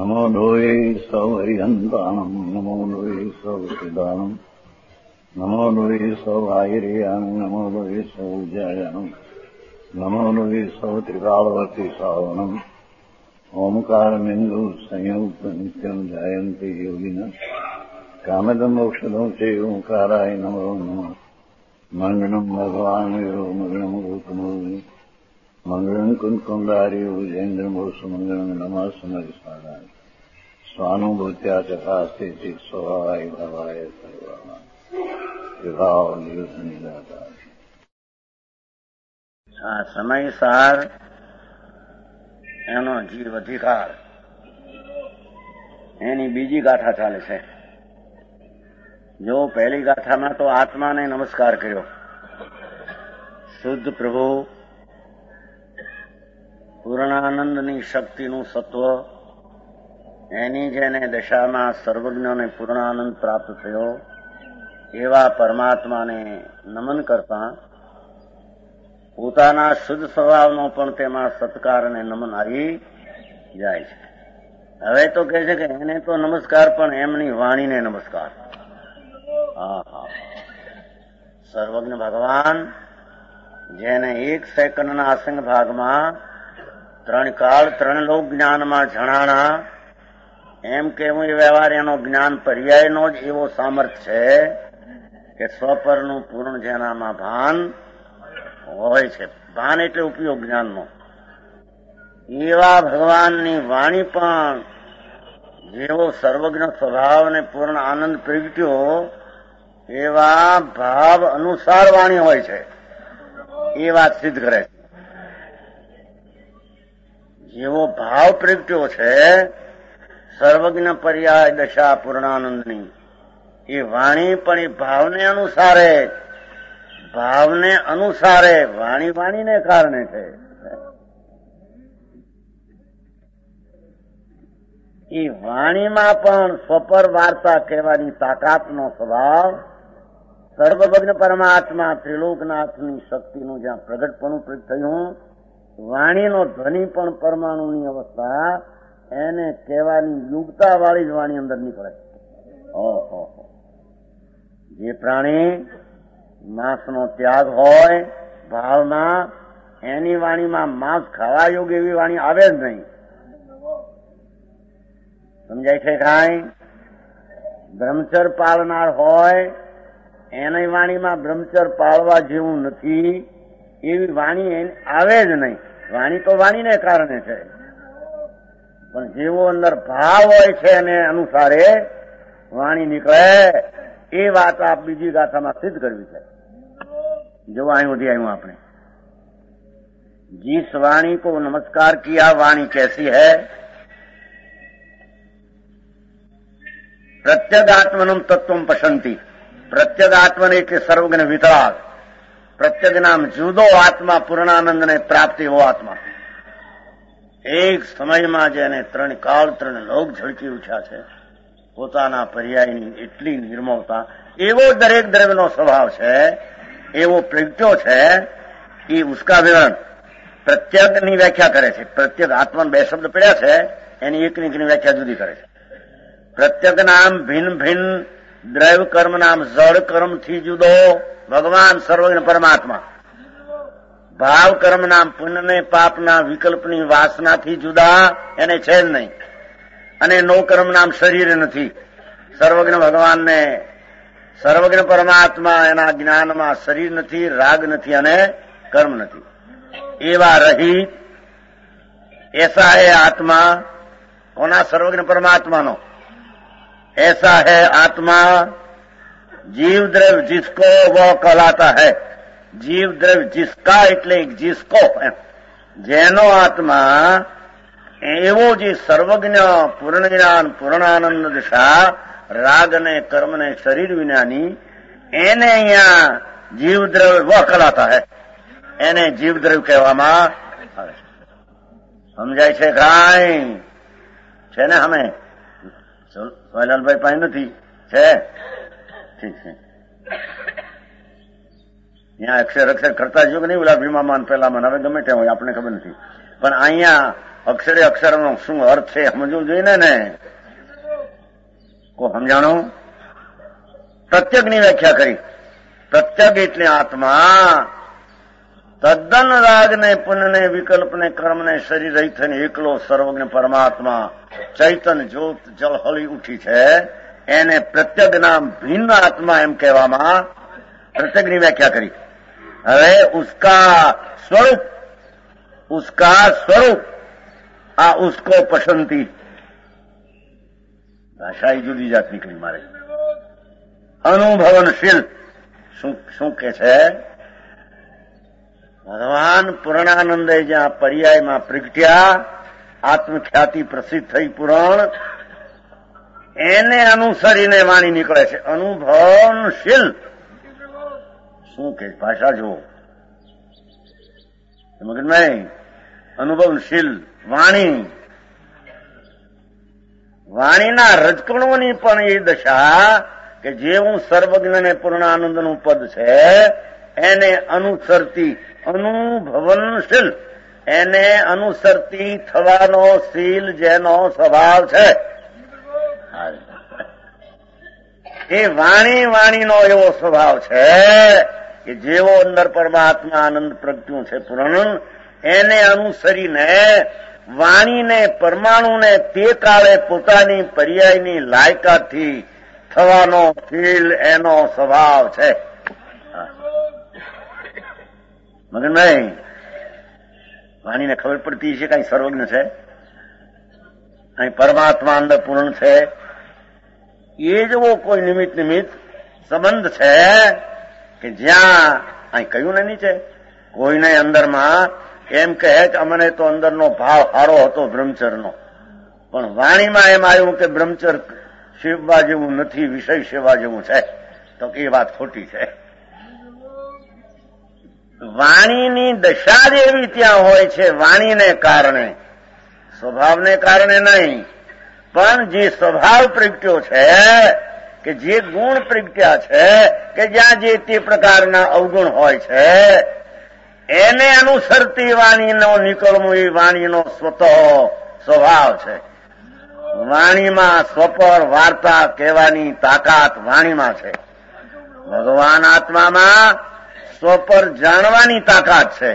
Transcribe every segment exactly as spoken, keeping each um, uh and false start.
નમો લોહે સૌ હરિહંતાણમ નમો લોહે સૌ સિદ્ધાણમ નમો લોહે સૌ આયર્યાણમ નમો લોહે સૌ જયાણમ નમો લોહે સૌ ત્રિકાળવતી સાવણમ ઓમકારમિંદુ સંયુક્ત નિત્યમ જાયંતિ યોગિન કામદમ મોક્ષદમ છે ઓંકારાય નમો નમઃ મંગળમ ભગવાન વિરો મંગળમ ગૌતમોની મંગળમ કુંકુંદારી ઉજેન્દ્રમોષ મંગળમ નમઃ સમરિસાદાય સ્વાનુભૂત્યા ચકાસ્તે ચિત સ્વભાવાય ભાવાય સર્વાય વિભાવ નિયુદ્ધ નિરાકાર. આ સમયસાર એનો જીવ અધિકાર એની બીજી ગાથા ચાલે છે. જો પહેલી ગાથામાં તો આત્માને નમસ્કાર કર્યો, શુદ્ધ પ્રભુ પૂર્ણાનંદની શક્તિનું સત્વ, એની જેને દશામાં સર્વજ્ઞને પૂર્ણાનંદ પ્રાપ્ત થયો એવા પરમાત્માને નમન કરતા પોતાના શુદ્ધ સ્વભાવનો પણ તેમાં સત્કાર અને નમન આવી જાય છે. હવે તો કહે છે કે એને તો નમસ્કાર પણ એમની વાણીને નમસ્કાર. હા હા સર્વજ્ઞ ભગવાન જેને એક સેકન્ડના અસંગ ભાગમાં ત્રણ કાળ ત્રણ લોક જ્ઞાનમાં જણાણા, એમ કેવું એ વ્યવહાર એનો જ્ઞાન પર્યાયનો જ એવો સામર્થ્ય છે કે સ્વપરનું પૂર્ણ જેનામાં ભાન હોય છે. ભાન એટલે ઉપયોગ જ્ઞાનનો. એવા ભગવાનની વાણી પણ જેવો સર્વજ્ઞ સ્વભાવ અને પૂર્ણ આનંદ પ્રગટ્યો એવા ભાવ અનુસાર વાણી હોય છે. એ વાત સિદ્ધ કરે છે. જેવો ભાવ પ્રગટ્યો છે સર્વજ્ઞ પર્યાય દશા પૂર્ણાનંદની, એ વાણી પણ એ ભાવને અનુસારે ભાવને અનુસારે વાણી વાણીને કારણે છે. એ વાણીમાં પણ સ્વપર વાર્તા કહેવાની તાકાતનો સ્વભાવ સર્વજ્ઞ પરમાત્મા ત્રિલોકનાથની શક્તિનું જ્યાં પ્રગટપણું થયું, વાણીનો ધ્વનિ પણ પરમાણુની અવસ્થા એને કહેવાની યુગતા વાળી જ વાણી અંદર નીકળે. ઓહો, જે પ્રાણી માંસનો ત્યાગ હોય ભાવમાં, એની વાણીમાં માંસ ખાવા યોગ્ય એવી વાણી આવે જ નહીં. સમજાય છે કાંઈ? બ્રહ્મચર પાળનાર હોય એની વાણીમાં બ્રહ્મચર પાળવા જેવું નથી એવી વાણી આવે જ નહીં. વાણી તો વાણીને કારણે છે, પણ જેવો અંદર ભાવ હોય છે એને અનુસારે વાણી નીકળે. એ વાત આપ બીજી ગાથામાં સિદ્ધ કરવી છે. જો અહીં સુધી આવ્યું આપણે, जिस वाणी को नमस्कार किया वाणी कैसी है? प्रत्यगात्मनम तत्वम पशंति. प्रत्यगात्मन એટલે સર્વજ્ઞ વિતરાગ. પ્રત્યગ નામ જુદો આત્મા, પૂર્ણાનંદને પ્રાપ્તિ હો આત્મા. એક સમયમાં જેને ત્રણ કાળ ત્રણ લોક ઝળકી ઉઠ્યા છે, પોતાના પર્યાયની એટલી નિર્મળતા, એવો દરેક દ્રવ્યનો સ્વભાવ છે, એવો પ્રગટ્યો છે. એ ઉસકા વિવરણ પ્રત્યગની વ્યાખ્યા કરે છે. પ્રત્યગ આત્મા બે શબ્દ પડ્યા છે, એની એકની એકની વ્યાખ્યા જુદી કરે છે. પ્રત્યગ નામ ભિન્ન ભિન્ન દ્રવ્ય કર્મ નામ જળ કર્મથી જુદો ભગવાન સર્વજ્ઞ પરમાત્મા. ભાવ કર્મ નામ પુણ્યને પાપના વિકલ્પની વાસનાથી જુદા એને છે જ નહીં. અને નો કર્મ નામ શરીર નથી. સર્વજ્ઞ ભગવાનને સર્વજ્ઞ પરમાત્મા એના જ્ઞાનમાં શરીર નથી, રાગ નથી અને કર્મ નથી. એવા રહિત એસા હે આત્મા. કોના? સર્વજ્ઞ પરમાત્માનો. ऐसा है आत्मा जीव द्रव्य जिसको वो कहलाता है. जीव द्रव्य जिसका એટલે जिसको, જેનો આત્મા એવો જે સર્વજ્ઞ પૂર્ણ જ્ઞાન પૂર્ણાનંદ દિશા રાગ અને કર્મ ને શરીર વિનાની, એને અહીંયા જીવ દ્રવ્ય વ કહેલાતા હૈ. એને જીવ દ્રવ્ય કહેવામાં આવે છે. સમજાય છે કાંઈ? છે ને? અમે સોયલાલભાઈ પાસે નથી છે? ઠીક છે. ત્યાં અક્ષર અક્ષર કરતા જો કે નહીં, ઓલા ભીમામાન પેલામાં હવે ગમે તે હોય, આપણે ખબર નથી. પણ અહીંયા અક્ષરે અક્ષરનો શું અર્થ છે સમજવું જોઈએ ને. કો સમજાણું? પ્રત્યગની વ્યાખ્યા કરી. પ્રત્યગ એટલે આત્મા તદ્દન રાગને પુનને વિકલ્પને કર્મને શરીર રહિત થઈને એકલો સર્વજ્ઞ પરમાત્મા ચૈતન જ્યોત જળહળી ઉઠી છે એને પ્રત્યગના ભિન્ન આત્મા એમ કહેવામાં પ્રત્યગની વ્યાખ્યા કરી. હવે ઉસકા સ્વરૂપ ઉસકા સ્વરૂપ આ ઉસકો પસંદી ભાષા જુદી જાત નીકળી મારે. અનુભવનશીલ શું શું કે છે? ભગવાન પૂર્ણાનંદે જ્યાં પર્યાયમાં પ્રગટ્યા આત્મખ્યાતિ પ્રસિદ્ધ થઈ પુરાણ એને અનુસરીને વાણી નીકળે છે. અનુભવનશીલ શું કે ભાષા જુઓ મગજમાં. અનુભવશીલ વાણી વાણીના રજકણોની પણ એ દશા કે જેવું સર્વજ્ઞ ને પૂર્ણાનંદનું પદ છે એને અનુસરતી અનુભવનશીલ એને અનુસરતી થવાનો શીલ જેનો સ્વભાવ છે એ વાણી વાણીનો એવો સ્વભાવ છે કે જેવો અંદર પરમાત્મા આનંદ પ્રગટ્યું છે પૂર્ણ એને અનુસરીને વાણીને પરમાણુને તે કાળે પોતાની પર્યાયની લાયકાતથી થવાનો ફીલ એનો સ્વભાવ છે. મગનભાઈ વાણીને ખબર પડતી છે કઈ સર્વજ્ઞ છે, અહીં પરમાત્મા અંદર પૂર્ણ છે, એ જેવો કોઈ નિમિત્ત નિમિત્ત સંબંધ છે કે જ્યાં અહીં કયું નહીં છે કોઈને અંદરમાં એમ કહે કે અમને તો અંદરનો ભાવ સારો હતો બ્રહ્મચરનો, પણ વાણીમાં એમ આવ્યું કે બ્રહ્મચર સેવવા જેવું નથી, વિષય સેવા જેવું છે, તો એ વાત ખોટી છે. વાણીની દશા જ એવી ત્યાં હોય છે વાણીને કારણે, સ્વભાવને કારણે નહીં, પણ જે સ્વભાવ પ્રગટ્યો છે કે જે ગુણ પ્રગટ્યા છે કે જ્યાં જે તે પ્રકારના અવગુણ હોય છે એને અનુસરતી વાણીનો નીકળવું એ વાણીનો સ્વતઃ સ્વભાવ છે. વાણીમાં સ્વપર વાર્તા કહેવાની તાકાત વાણીમાં છે. ભગવાન આત્મામાં સ્વપર જાણવાની તાકાત છે.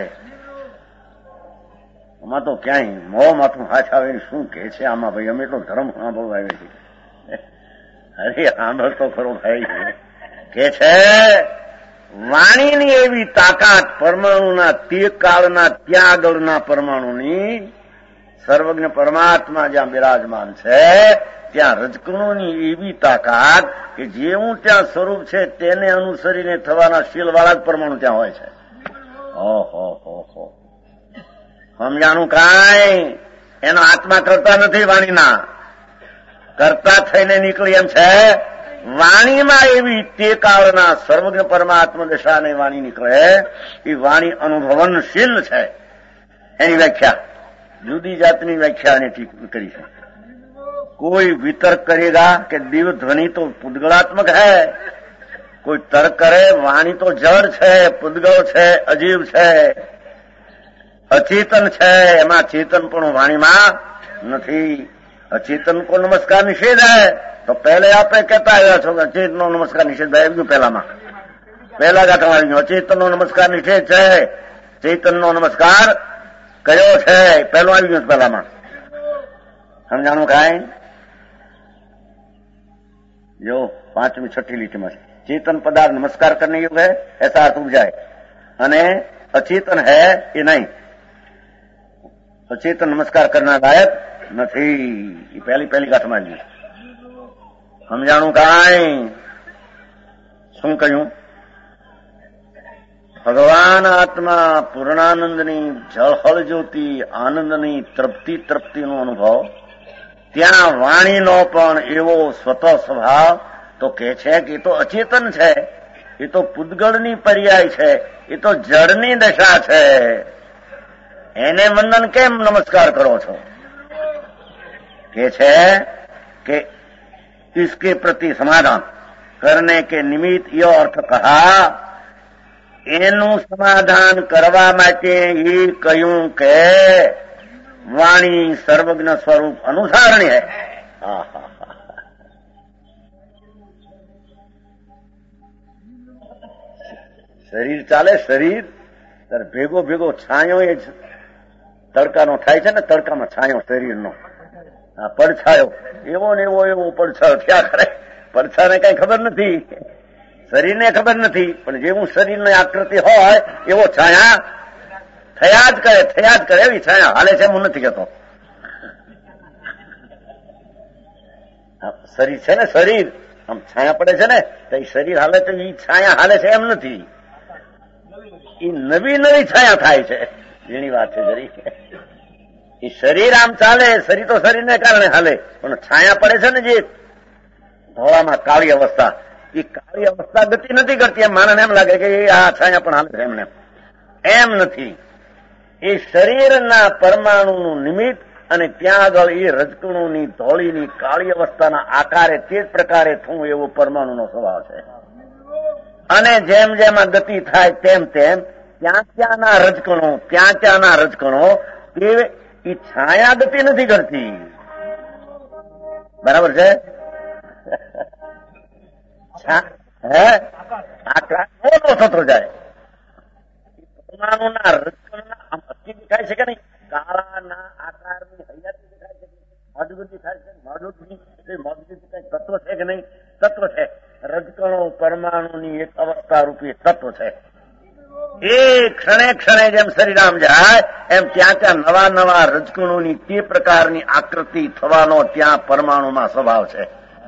આમાં તો ક્યાંય મોં માથું હાથ આવે શું કે છે આમાં ભાઈ, અમે તો ધર્મ સાંભળવા આવે છે. અરે સાંભળ તો ખરો ભાઈ, કે છે વાણીની એવી તાકાત પરમાણુના તે કાળના ત્યાં આગળના પરમાણુની સર્વજ્ઞ પરમાત્મા જ્યાં બિરાજમાન છે ત્યાં રજકણોની એવી તાકાત કે જેવું ત્યાં સ્વરૂપ છે તેને અનુસરીને થવાના શીલવાળા જ પરમાણુ ત્યાં હોય છે. ઓહો હો હો સમજાણું કાંઈ એનો આત્મા કરતા નથી, વાણીના કરતા થઈને નીકળી એમ છે. વાણીમાં એવી તે કાળના સર્વજ્ઞ પરમાત્મા દશાને વાણી નીકળે એ વાણી અનુભવનશીલ છે. એની વ્યાખ્યા જુદી જાતની વ્યાખ્યા એને ઠીક કરી છે. કોઈ વિતર્ક કરેગા કે દિવ ધ્વનિ તો પુદ્ગળાત્મક है, કોઈ તર્ક કરે વાણી તો જડ છે, પુદ્ગળ છે, અજીવ છે, અચેતન છે, એમાં ચેતન પણ વાણીમાં નથી. અચેતન કો નમસ્કાર નિષેધ है તો પહેલે આપણે કહેતા આવ્યા છો કે અચેતનનો નમસ્કાર નિષેધ આવી ગયું પહેલામાં, પહેલા ગાંઠમાં આવી ગયું. અચેતનનો નમસ્કાર નિષેધ છે, ચેતનનો નમસ્કાર કયો છે પહેલો આવી ગયો પહેલામાં. સમજાણું કાંઈ? जो पांचवी छठी લીટી में चेतन पदार्थ नमस्कार करने योग्य है ऐसा अर्थ उपजाए, અને अचेतन है ये नहीं, अचेतन नमस्कार करना लायक નથી. એ પહેલી પહેલી ગાંઠમાં જ સમજાણું કાંઈ? શું કહ્યું? ભગવાન આત્મા પૂર્ણાનંદની જળહળ જ્યોતિ આનંદની તૃપ્તિ તૃપ્તિનો અનુભવ, ત્યાં વાણીનો પણ એવો સ્વતઃ સ્વભાવ તો કે છે કે એ તો અચેતન છે, એ તો પુદ્ગળની પર્યાય છે, એ તો જળની દશા છે, એને વંદન કેમ નમસ્કાર કરો છો? કે છે કે इसके प्रति समाधान करने के निमित्त यो अर्थ कहा, એનું સમાધાન કરવા માટે એ કહ્યું કે वाणी सर्वज्ञ स्वरूप अनुसारणी है। શરીર ચાલે, શરીર ત્યારે ભેગો ભેગો છાંયો એ તડકાનો થાય છે ને, તડકામાં છાંયો શરીરનો, આ પડછાયો એવો ને એવો એવો પડછાયો થયા કરે. પડછાને કઈ ખબર નથી, શરીરને ખબર નથી, પણ જેવું શરીરની આકૃતિ હોય એવો છાયા થયા જ કરે, થયા જ કરે. એવી છાયા હાલે છે હું નથી કહેતો. શરીર છે ને, શરીર આમ છાયા પડે છે ને, તો એ શરીર હાલે તો એ છાયા હાલે છે એમ નથી. એ નવી નવી છાયા થાય છે. એની વાત છે જરી. એ શરીર આમ ચાલે, શરીર તો શરીરને કારણે હાલે, પણ છાયા પડે છે ને જે ધોળામાં કાળી અવસ્થા, એ કાળી અવસ્થા ગતિ નથી કરતી. એમ માણસને એમ લાગે કે આ છાયા પણ હાલે છે એમને. એમ નથી. એ શરીરના પરમાણુનું નિમિત્ત અને ત્યાં આગળ એ રજકણુની ધોળીની કાળી અવસ્થાના આકારે તે જ પ્રકારે થવું એવો પરમાણુનો સ્વભાવ છે. અને જેમ જેમ આ ગતિ થાય તેમ તેમ ત્યાં ત્યાંના રજકણો ત્યાં ત્યાંના રજકણો તે એ છાયા ગતિ નથી કરતી. બરાબર છે? હે આકાર મોટો થતો જાય. પરમાણુના રજકણના આમ અસ્થિ દેખાય છે કે નહીં? કાળાના આકારની હૈયાથી દેખાય છે, મજબૂત દેખાય છે, મજબૂત મજબૂત કઈ તત્વ છે કે નહીં? તત્વ છે. રજકણો પરમાણુની એક અવસ્થા રૂપી તત્વ છે. એ ક્ષણે ક્ષણે જેમ શરીર આમ જાય એમ ત્યાં ત્યાં નવા નવા રજકણોની તે પ્રકારની આકૃતિ થવાનો ત્યાં પરમાણુમાં સ્વભાવ છે.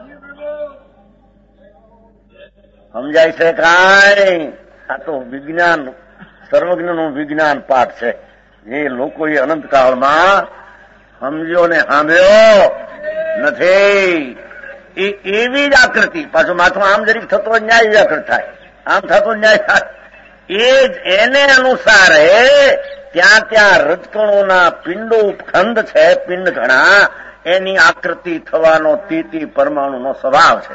સમજાય છે કાંઈ? આ તો વિજ્ઞાન, સર્વજ્ઞનું વિજ્ઞાન પાઠ છે. જે લોકોએ અનંતકાળમાં સમજ્યો ને સાંભળ્યો નથી. એ એવી જ આકૃતિ, પાછું માથું આમ જરીક થતો ન્યાય વ્યાકૃત થાય, આમ થતો ન્યાય થાય. એ જ એને અનુસારે ત્યાં ત્યાં રજકણોના પિંડો ઉપખંડ છે, પિંડ ઘણા, એની આકૃતિ થવાનો તીતી પરમાણુનો સ્વભાવ છે.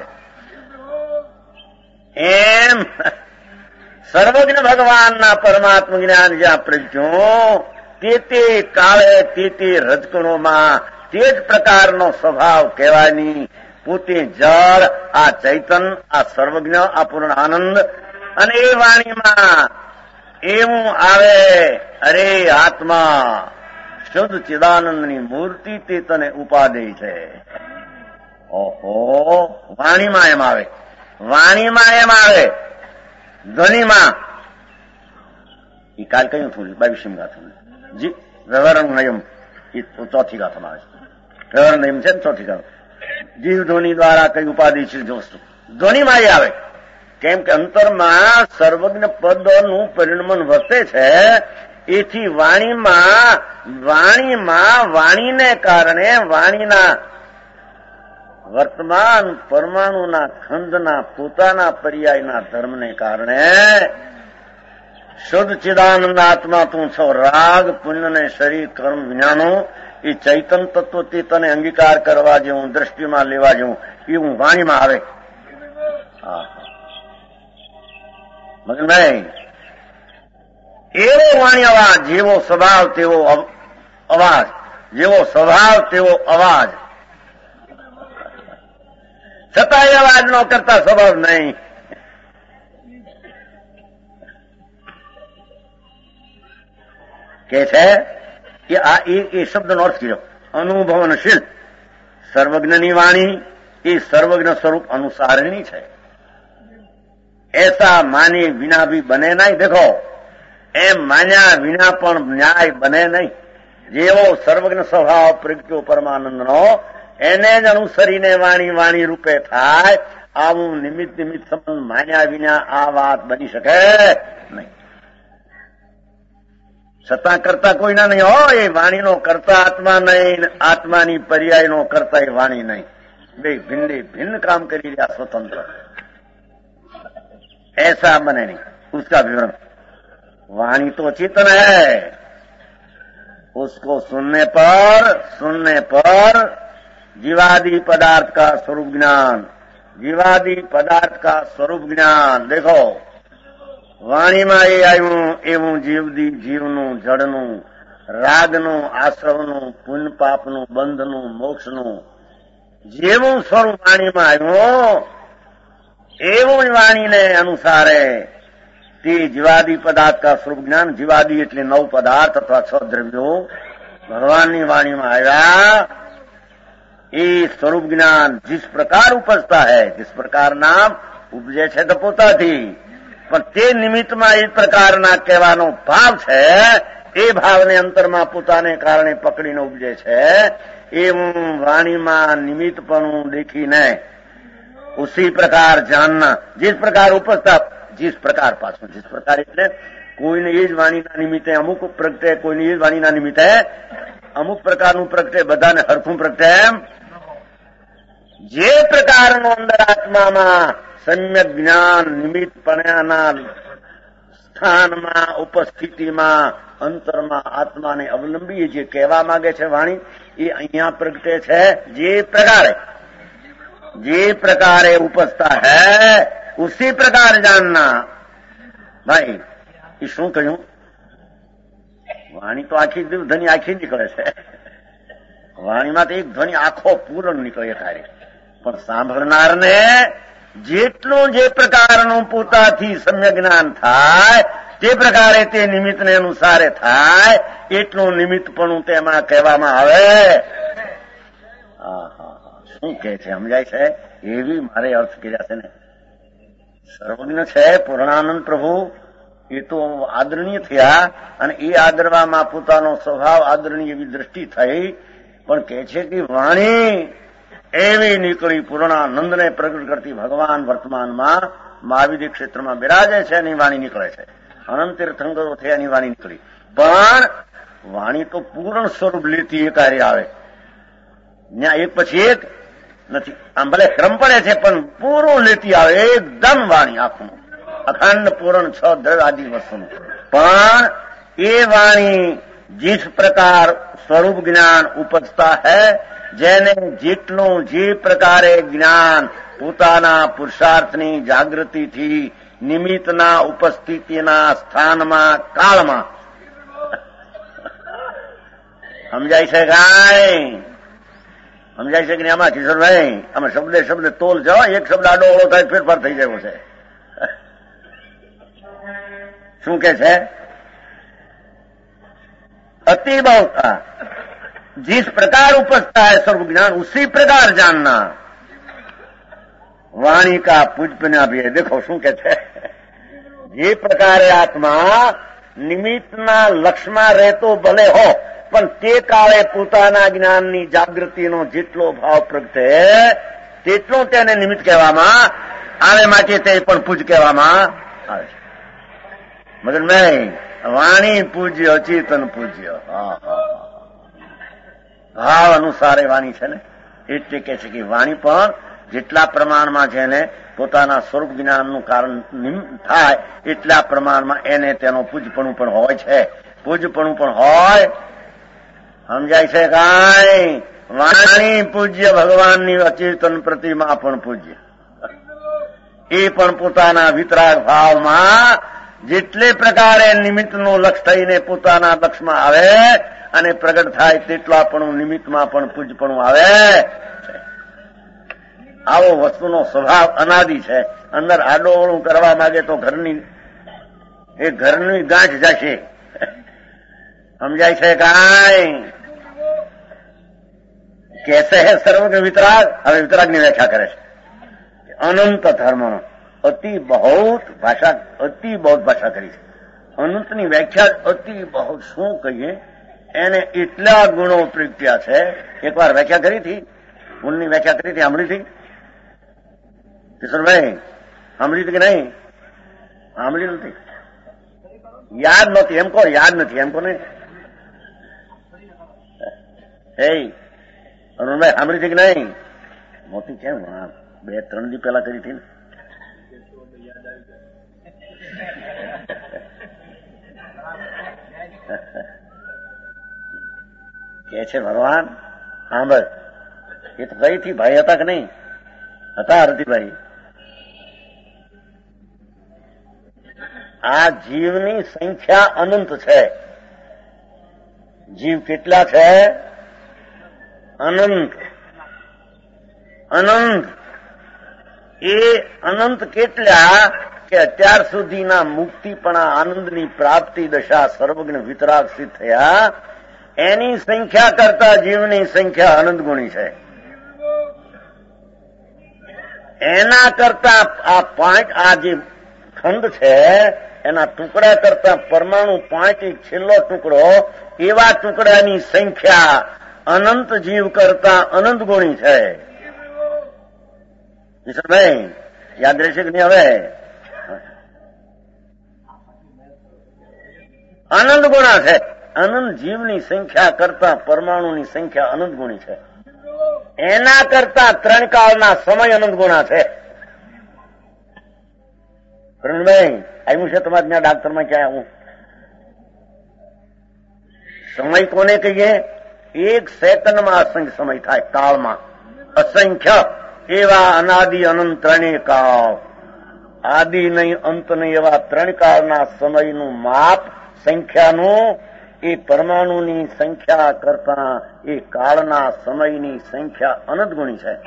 એમ સર્વજ્ઞ ભગવાનના પરમાત્મ જ્ઞાન જ્યાં પ્રજ્ઞો તે તે કાળે તે તે રજકણોમાં તે જ પ્રકારનો સ્વભાવ કહેવાની. પોતે જળ, આ ચૈતન, આ સર્વજ્ઞ, આ પૂર્ણ આનંદ, અને એ વાણીમાં એવું આવે, અરે આત્મા શુદ્ધ ચિદાનંદની મૂર્તિ તે તને ઉપાદેય છે. ઓહો, વાણીમાં એમ આવે, વાણીમાં એમ આવે, ધ્વનિમાં. એ કાલ કયું થોડું બાવીસમી ગાથા જી વ્યવહારનું નિયમ, એ ચોથી ગાથામાં આવે છે. વ્યવહાર નિયમ છે ને ચોથી ગાથા. જીવ ધ્વનિ દ્વારા કઈ ઉપાધિ છે વસ્તુ ધ્વનિમાં એ આવે. કેમ કે અંતરમાં સર્વજ્ઞ પદનું પરિણમન વર્તે છે. એથી વાણીમાં વાણીમાં વાણીને કારણે વાણીના વર્તમાન પરમાણુના ખંડના પોતાના પર્યાયના ધર્મને કારણે શુદ્ધ ચિદાનંદ આત્મા તું છો. રાગ પુણ્ય ને શરીર કર્મ વિજ્ઞાનો એ ચૈતન તત્વ તે તને અંગીકાર કરવા જેવું, દ્રષ્ટિમાં લેવા જેવું એવું વાણીમાં આવે. મગનભાઈ, એવો વાણી અવાજ, જેવો સ્વભાવ તેવો અવાજ, જેવો સ્વભાવ તેવો અવાજ. છતાં એ અવાજ નો કરતા સ્વભાવ નહીં. કે છે કે આ એ શબ્દનો અર્થ કર્યો અનુભવનશીલ. સર્વજ્ઞની વાણી એ સર્વજ્ઞ સ્વરૂપ અનુસારણી છે. એસા માની વિના ભી બને નહીં. દેખો, એમ માન્યા વિના પણ ન્યાય બને નહીં. જેવો સર્વજ્ઞ સ્વભાવ પ્રગટ્યો પરમાનંદનો એને જ અનુસરીને વાણી વાણી રૂપે થાય. આવું નિમિત્ત નિમિત્ત સંબંધ માન્યા વિના આ વાત બની શકે નહીં. છતાં કરતા કોઈના નહીં હોય. એ વાણીનો કરતા આત્મા નહીં, આત્માની પર્યાયનો કરતા એ વાણી નહીં. બે ભિન્ન ભિન્ન કામ કરી રહ્યા સ્વતંત્ર. ऐसा बने नहीं. उसका विवरण, वाणी तो चेतन है, उसको सुनने पर सुनने पर जीवादि पदार्थ का स्वरूप ज्ञान, जीवादि पदार्थ का स्वरूप ज्ञान. देखो, વાણીમાં એ આવ્યું એવું જીવદી જીવનું જડનું રાગનું, આશ્રવનું, પુણ્ય પાપનું, બંધનું, મોક્ષનું જેવું સ્વરૂપ વાણીમાં આવ્યું એવું વાણીને અનુસારે તે જીવાદી પદાર્થ કા સ્વરૂપ જ્ઞાન, જીવાદી એટલે નવ પદાર્થ અથવા છ દ્રવ્યો ભગવાનની વાણીમાં આવ્યા. એ સ્વરૂપ જ્ઞાન जिस प्रकार ઉપજતા હૈ, जिस प्रकार નામ ઉપજે છે તો પોતાથી, પણ તે નિમિત્તમાં એ પ્રકારના કહેવાનો ભાવ છે. એ ભાવને અંતરમાં પોતાને કારણે પકડીને ઉપજે છે. એવું વાણીમાં નિમિત્તપણું દેખીને ઉસી પ્રકાર જાણના, जिस प्रकार ઉપજતા, जिस प्रकार પાછું जिस प्रकार એટલે કોઈને એ જ વાણીના નિમિત્તે અમુક પ્રગટે, કોઈને એ જ વાણીના નિમિત્તે અમુક પ્રકારનું પ્રગટે, બધાને હરખું પ્રગટે. એમ જે પ્રકારનો અંદર આત્મામાં સમ્યક જ્ઞાન નિમિત્તપણાના સ્થાનમાં, ઉપસ્થિતિમાં, અંતરમાં આત્માને અવલંબી જે કહેવા માંગે છે વાણી, એ અહીંયા પ્રગટે છે. જે પ્રકારે જે પ્રકારે ઉપજતા હૈ ઉસી પ્રકાર જાણના. ભાઈ એ શું કહ્યું? વાણી તો આખી ધ્વનિ આખી નીકળે છે. વાણીમાં તો એક ધ્વનિ આખો પૂરણ નીકળે તારે, પણ સાંભળનારને જેટલું જે પ્રકારનું પોતાથી સમ્યક જ્ઞાન થાય તે પ્રકારે તે નિમિત્તને અનુસારે થાય એટલું નિમિત્તપણું તેમાં કહેવામાં આવે. શું કે છે સમજાય છે? એવી મારે અર્થ કર્યા છે ને. સર્વજ્ઞ છે પૂર્ણાનંદ પ્રભુ, એ તો આદરણીય થયા અને એ આદરવામાં પોતાનો સ્વભાવ આદરણીય એવી દ્રષ્ટિ થઈ, પણ કે છે કે વાણી એવી નીકળી પૂર્ણાનંદને પ્રગટ કરતી ભગવાન વર્તમાનમાં મહાવિદ્ય ક્ષેત્રમાં બિરાજે છે એની વાણી નીકળે છે. અનંત તીર્થંકરો થયા એની વાણી નીકળી, પણ વાણી તો પૂર્ણ સ્વરૂપ લેતી એ કાર્ય આવે. ત્યાં એક પછી એક નથી, આમ ભલે ક્રમ પડે છે પણ પૂરું લેતી આવે એકદમ વાણી આખું અખંડ પૂરણ છ દ્રવ્ય આદિ વસ્તુનું. પણ એ વાણી जिस प्रकार स्वरूप ज्ञान उपजता है, જેને જેટલું જે પ્રકારે જ્ઞાન પોતાના પુરુષાર્થની જાગૃતિથી નિમિત્તના ઉપસ્થિતિના સ્થાનમાં કાળમાં સમજાય છે કાંઈ? સમજાય છે કે નહીં? આમાં કિશોરભાઈ આમાં શબ્દે શબ્દ તોલ જાઓ, એક શબ્દ આડો ઓળો થાય ફેરફાર થઈ જાય છે. શું કે છે? अति बहुत जिस प्रकार उपजता है सर्व ज्ञान उसी प्रकार जानना. वाणी का पूजपना भी है. देखो શું કે છે? જે પ્રકારે આત્મા નિમિત્તના લક્ષમાં રહેતો ભલે હો, પણ તે કાળે પોતાના જ્ઞાનની જાગૃતિનો જેટલો ભાવ પ્રગટે તેટલો તેને નિમિત્ત કહેવામાં આવે, માટે તે પણ પૂજ કહેવામાં આવે છે. મદનભાઈ વાણી પૂજ્ય, અચેતન પૂજ્ય. ભાવ અનુસારે વાણી છે ને, એટલે કે છે કે વાણી પણ જેટલા પ્રમાણમાં જેને પોતાના સ્વરૂપ જ્ઞાનનું કારણ થાય એટલા પ્રમાણમાં એને તેનો પૂજપણું પણ હોય છે, પૂજપણું પણ હોય. સમજાય છે કાંઈ? વાણી પૂજ્ય, ભગવાનની અચેતન પ્રતિમા પણ પૂજ્ય. એ પણ પોતાના વિતરાગ ભાવમાં જેટલે પ્રકારે નિમિત્તનું લક્ષ થઈને પોતાના લક્ષમાં આવે અને પ્રગટ થાય તેટલા પણ નિમિત્તમાં પણ પૂજપણું આવે. આવો વસ્તુનો સ્વભાવ અનાદિ છે. અંદર આડોવળું કરવા માંગે તો ઘરની એ ઘરની ગાંઠ જશે. સમજાય છે કાંઈ? કેસે હે સર્વજ્ઞ વિતરાગ. હવે વિતરાગની વ્યાખ્યા કરે છે. અનંત ધર્મનો અતિ બહુત ભાષા, અતિ બહુત ભાષા કરી છે. અનંતની વ્યાખ્યા અતિ બહુત શું કહીએ? એને એટલા ગુણો પ્રગટ્યા છે. એકવાર વ્યાખ્યા કરી હતી, ગુણની વ્યાખ્યા કરી હતી, સાંભળી હતી કિશોરભાઈ? સાંભળી હતી કે નહીં? સાંભળી નથી, યાદ નહોતી. એમ કહો યાદ નથી, એમ કહો ને. હે અરુણભાઈ સાંભળી હતી કે નહીં? મોટી કેમ? બે ત્રણ દી પહેલા કરી હતી ને. કે છે ભગવાન સાંભળ, એ તો ગઈ થી ભાઈ હતા કે નહીં હતા? હરતીભાઈ, આ જીવની સંખ્યા અનંત છે. જીવ કેટલા છે? અનંત. અનંત. એ અનંત કેટલા કે અત્યાર સુધીના મુક્તિપણા આનંદની પ્રાપ્તિ દશા સર્વજ્ઞ વિતરાગ સિદ્ધ થયા એની સંખ્યા કરતા જીવની સંખ્યા અનંત ગુણી છે. એના કરતા આ પાંચ આ જે ખંડ છે એના ટુકડા કરતા પરમાણુ પાંચ એક છેલ્લો ટુકડો એવા ટુકડાની સંખ્યા અનંત જીવ કરતા અનંત ગુણી છે. ભાઈ યાદ રહેશે કે નહીં? હવે અનંત ગુણા છે. અનંત જીવની સંખ્યા કરતા પરમાણુની સંખ્યા અનંત ગુણી છે. એના કરતા ત્રણ કાળના સમય અનંત ગુણા છે. ભાઈ આવ્યું છે તમારે ત્યાં ડાક્ટરમાં ક્યાં આવું? સમય કોને કહીએ? એક સેકન્ડમાં અસંખ્ય સમય થાય. કાળમાં અસંખ્ય એવા અનાદિ અનંત ત્રણેય કાળ, આદિ નહીં અંત નહીં એવા ત્રણ કાળના સમયનું માપ સંખ્યાનું એ પરમાણુની સંખ્યા કરતા એ કાળના સમયની સંખ્યા અનંત ગુણી છે.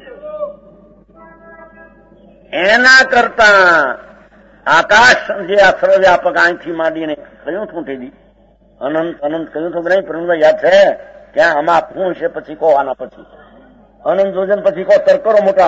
એના કરતા આકાશ જે આ સર્વવ્યાપક આંખથી માંડીને કયું શું થઈ દી અનંત અનંત કયું શું નહીં? પ્રવીણભાઈ યાદ છે? ક્યાં આમાં શું છે? પછી કહો. આના પછી અનંત જોજન પછી કહો. તરકરો મોટા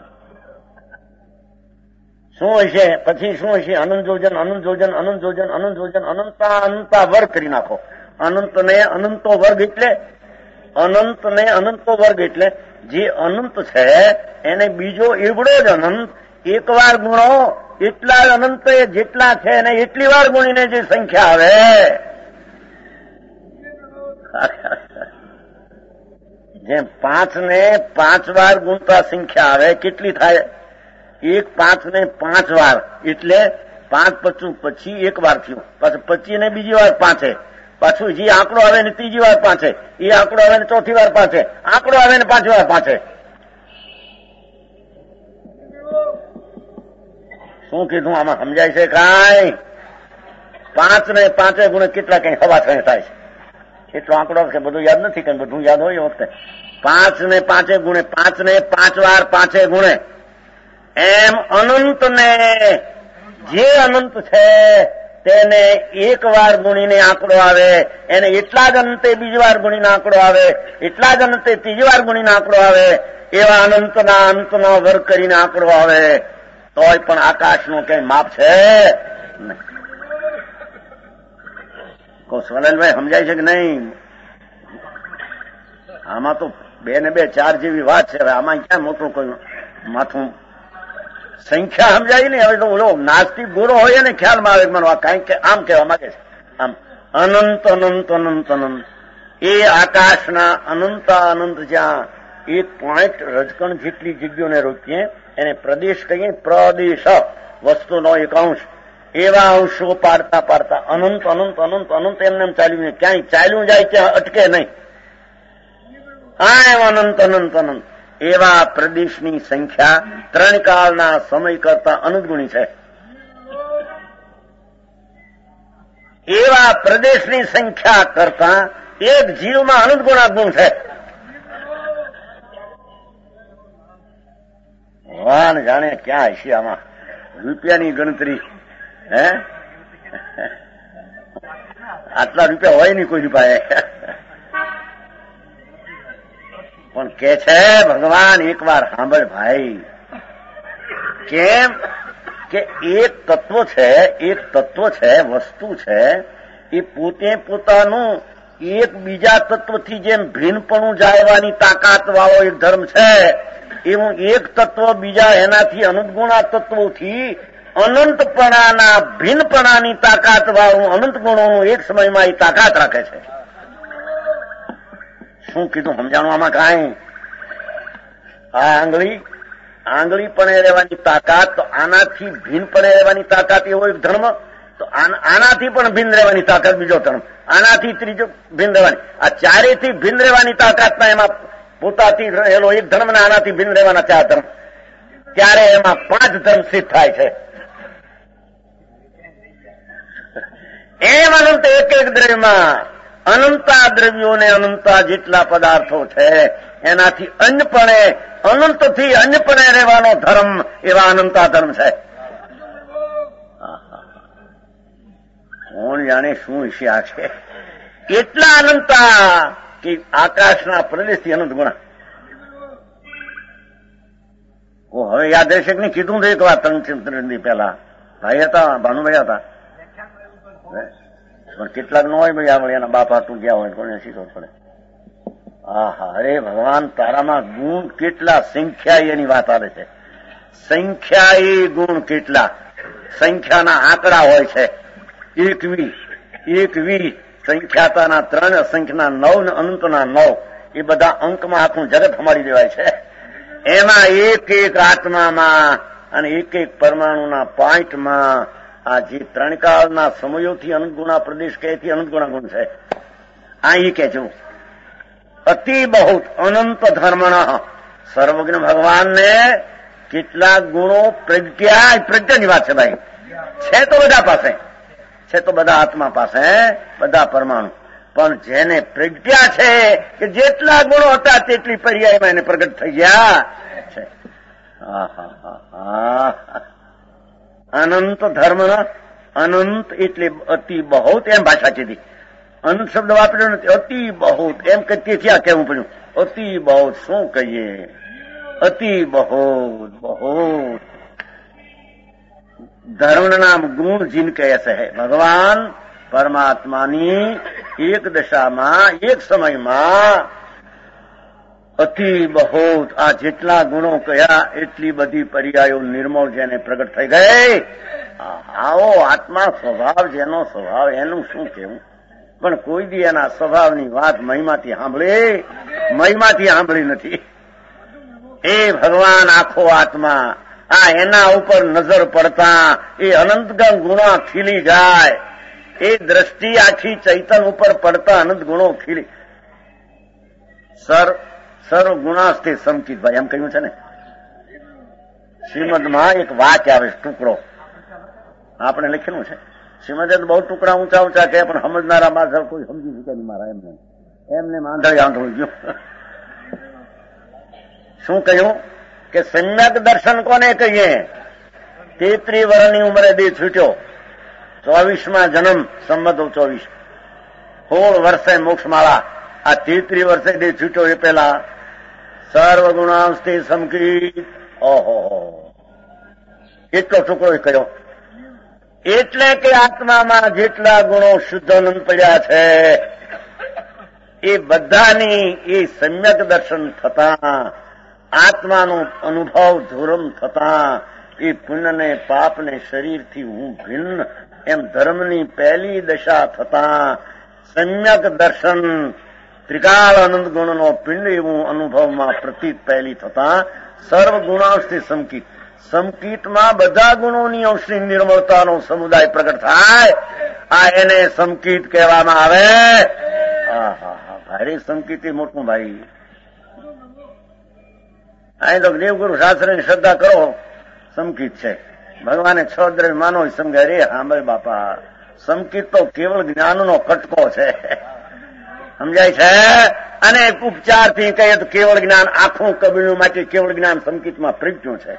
શું હશે? પછી શું હશે? અનંત જોજન અનંત જોજન અનંત જોજન અનંત જોજન અનંતા અનંતા વર્ગ કરી નાખો. અનંત ને અનંતો વર્ગ એટલે અનંત ને અનંતો વર્ગ એટલે જે અનંત છે એને બીજો એવડો જ અનંત એક વાર ગુણો એટલા અનંત જેટલા છે એને એટલી વાર ગુણીને જે સંખ્યા આવે જેમ પાંચ ને પાંચ વાર ગુણતા સંખ્યા આવે કેટલી થાય? એક પાંચ ને પાંચ વાર એટલે પાંચ પચું પછી એક વાર થયું, પાછું પચી ને બીજી વાર પાંચે, પાછું જે આંકડો આવે ને ત્રીજી વાર પાંચે, એ આંકડો આવે ને ચોથી વાર પાંચે, આંકડો આવે ને પાંચ વાર પાંચે. શું કીધું આમાં સમજાય છે કાંઈ? પાંચ ને પાંચે ગુણે કેટલા કઈ હવા થઈ થાય છે એટલો આંકડો છે. બધું યાદ નથી કે બધું યાદ હોય એ વખતે પાંચ ને પાંચે ગુણે, પાંચ ને પાંચ વાર પાંચે ગુણે, એમ અનંત ને જે અનંત છે તેને એક વાર ગુણીને આંકડો આવે, એને એટલા જ અંતે બીજી વાર ગુણીને આંકડો આવે, એટલા જ અંતે ત્રીજી વાર ગુણીને આંકડો આવે, એવા અનંતના અંતનો વર્ગ કરીને આંકડો આવે તોય પણ આકાશનું કઈ માપ છે? સોનલભાઈ સમજાય છે કે નહીં? આમાં તો બે ને બે ચાર જેવી વાત છે. હવે આમાં ક્યાં મોટું કોઈ માથું સંખ્યા સમજાય ને? હવે તો ઓલો નાસ્તિક ગુરુ હોય ને ખ્યાલમાં આવે મને કઈક આમ કહેવા માંગે છે. આમ અનંત અનંત અનંત અનંત એ આકાશના અનંત અનંત જ્યાં એક પોઈન્ટ રજકણ જેટલી જગ્યાઓને રોકીએ એને પ્રદેશ કહીએ. પ્રદેશ વસ્તુનો એક અંશ. એવા અંશો પાડતા પાડતા અનંત અનંત અનંત અનંત એમને એમ ચાલ્યું ને ક્યાંય ચાલ્યું જાય ત્યાં અટકે નહીં. આ એમ અનંત અનંત અનંત એવા પ્રદેશની સંખ્યા ત્રણ કાળના સમય કરતા અનંત ગુણી છે. એવા પ્રદેશની સંખ્યા કરતા એક જીવમાં અનંત ગુણા ગુણ છે. ભગવાન જાણે ક્યાં હશે આમાં રૂપિયાની ગણતરી. હે આટલા રૂપિયા હોય નહીં કોઈ રૂપિયા. પણ કે છે ભગવાન એક વાર સાંભળ ભાઈ, કેમ કે એક તત્વ છે, એક તત્વ છે, વસ્તુ છે, એ પોતે પોતાનું એક બીજા તત્વથી જેમ ભિન્નપણું જાળવાની તાકાત વાળો એક ધર્મ છે, એવું એક તત્વ બીજા એનાથી અનંત ગુણા તત્વોથી અનંતપણાના ભિન્નપણાની તાકાત વાળું અનંત ગુણોનું એક સમયમાં એ તાકાત રાખે છે. શું કીધું સમજાણું આમાં કાંઈ? આ આંગળી આંગળી પણ રહેવાની તાકાત, તો આનાથી ભિન્ન પણ રહેવાની તાકાત એવો એક ધર્મ, તો આનાથી પણ ભિન્ન રહેવાની તાકાત બીજો ધર્મ, આનાથી ત્રીજો ભિન્ન રહેવાની, આ ચારેથી ભિન્ન રહેવાની તાકાતના એમાં પોતાથી રહેલો એક ધર્મ ને આનાથી ભિન્ન રહેવાના ચાર ધર્મ, ત્યારે એમાં પાંચ ધર્મ સિદ્ધ થાય છે. એમ અનંત એક એક દ્રવ્યમાં અનંતા દ્રવ્યોને અનંતા જેટલા પદાર્થો છે એનાથી અન્યપણે અનંતથી અન્યપણે રહેવાનો ધર્મ એવા અનંતા ધર્મ છે. કોણ જાણે શું વિશે આ છે. એટલા અનંતા કે આકાશના પ્રદેશથી અનંત ગુણા. હવે યાદ રહેશે કે નહીં? કીધું તો એક વાર ત્રણ ત્રણ દી પહેલા ભાઈ હતા, ભાનુભાઈ હતા, પણ કેટલાક ન હોય ભાઈ આપણે એના બાપ હાટું ગયા હોય કોને સીધો પડે. હા હા, અરે ભગવાન તારામાં ગુણ કેટલા, સંખ્યા એની વાત આવે છે. સંખ્યા એ ગુણ કેટલા, સંખ્યાના આંકડા હોય છે. એકવી એકવી સંખ્યાતાના ત્રણ, અસંખ્યના નવ ને અનંતના નવ, એ બધા અંકમાં આખું જગત હમાડી દેવાય છે. એમાં એક એક આત્મામાં અને એક એક પરમાણુના પોઈન્ટમાં આ જે ત્રણ કાળના સમયોથી અનંત ગુણા પ્રદેશ કહેથી અનંત ગુણા ગુણ છે. આ એ કે છું અતિ બહુ અનંત ધર્મણ સર્વજ્ઞ ભગવાનને કેટલાક ગુણો પ્રજ્ઞા પ્રજ્ઞાની વાત છે ભાઈ. છે તો બધા પાસે છે, તો બધા આત્મા પાસે, બધા પરમાણુ, પણ જેને પ્રજ્ઞા છે કે જેટલા ગુણો હતા તેટલી પર્યાયમાં એને પ્રગટ થઈ ગયા છે. અનંત ધર્મ, અનંત એટલે અતિ બહુત એમ ભાષા કીધી. અનંત શબ્દ વાપર્યો નથી, અતિ બહુત એમ કે તેથી આ કહેવું પડ્યું. અતિ બહુત શું કહીએ, અતિ બહુત બહુત ધર્મ નામ ગુણ जिनके ऐसे है. ભગવાન પરમાત્માની એક દશામાં એક સમયમાં અતિ બહુત આ જેટલા ગુણો કયા એટલી બધી પર્યાયો નિર્મળ જેને પ્રગટ થઈ ગઈ. આવો આત્મા સ્વભાવ જેનો સ્વભાવ એનું શું કહેવું, પણ કોઈ દી એના સ્વભાવની વાત મહિમાથી સાંભળી મહિમાથી સાંભળી નથી. એ ભગવાન આખો આત્મા, આ એના ઉપર નજર પડતા એ અનંતગણ ગુણો ખીલી જાય. એ દ્રષ્ટિ આખી ચૈતન ઉપર પડતા અનંત ગુણો ખીલી. સર સર્વ ગુણાસ્તે સમકિતભાઈ એમ કહ્યું છે ને શ્રીમદમાં. એક વાક્ય આવે ટુકડો આપણે લખેલું છે. શ્રીમદે તો બહુ ટુકડા ઊંચા ઊંચા કહે, પણ સમજનારા માણસ કોઈ સમજી શકે નહીં. મારા એમને એમને આંધળી આંધળું ગયું. શું કહ્યું કે સમ્યક દર્શન કોને કહીએ? તેત્રી વર્ષની ઉંમરે દેહ છૂટ્યો, ચોવીસમાં જન્મ, સંમત ચોવીસ, સોળ વર્ષે મોક્ષમાળા. આ તેત્રી વર્ષે દેહ છૂટ્યો એ પેલા સર્વ ગુણાંસ્તે સમકિત. ઓહો, એટલો ટુકડો કર્યો. એટલે કે આત્મામાં જેટલા ગુણો શુદ્ધાનંદ પડ્યા છે એ બધાની એ સમ્યક દર્શન થતા, આત્માનો અનુભવ ધોરમ થતા, એ પુણ્યને પાપને શરીરથી હું ભિન્ન એમ ધર્મની પહેલી દશા થતા, સમ્યક દર્શન ત્રિકાળ અનંત ગુણનો પિંડ એવું અનુભવમાં પ્રતીત પહેલી થતા સર્વ ગુણાંશથી સમકિત. સમકિતમાં બધા ગુણોની અંશની નિર્મળતાનો સમુદાય પ્રગટ થાય. આ એને સમકિત કહેવામાં આવે. હા હા હા, ભારે સમકિત એ મોટું ભાઈ. અહીં તો દેવગુરુ શાસ્ત્રની શ્રદ્ધા કરો, સમકિત છે. ભગવાને છ દ્રવ્ય માનો સમજાય રે સાંભળે બાપા. સમકિત તો કેવળ જ્ઞાનનો કટકો છે, સમજાય છે. અને ઉપચારથી કહીએ તો કેવળ જ્ઞાન આખું કબીલું માટે કેવળ જ્ઞાન સમકિતમાં પ્રગટ્યું છે.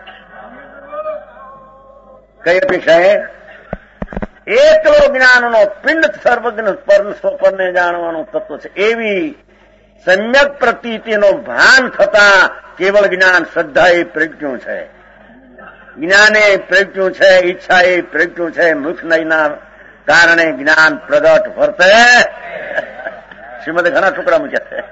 કઈ અપેક્ષાએ એકલો જ્ઞાનનો પિંડ સર્વજ્ઞ પર સ્વપરને જાણવાનું તત્વ છે. એવી સમ્યક પ્રતીતિનો ભાન થતા કેવળ જ્ઞાન શ્રદ્ધા એ પ્રગટ્યું છે, જ્ઞાને પ્રગટ્યું છે, ઈચ્છા એ પ્રગટ્યું છે. મુખ નયના કારણે જ્ઞાન પ્રગટ વર્તે. શ્રીમદે ઘણા ટુકડા મૂક્યા છે.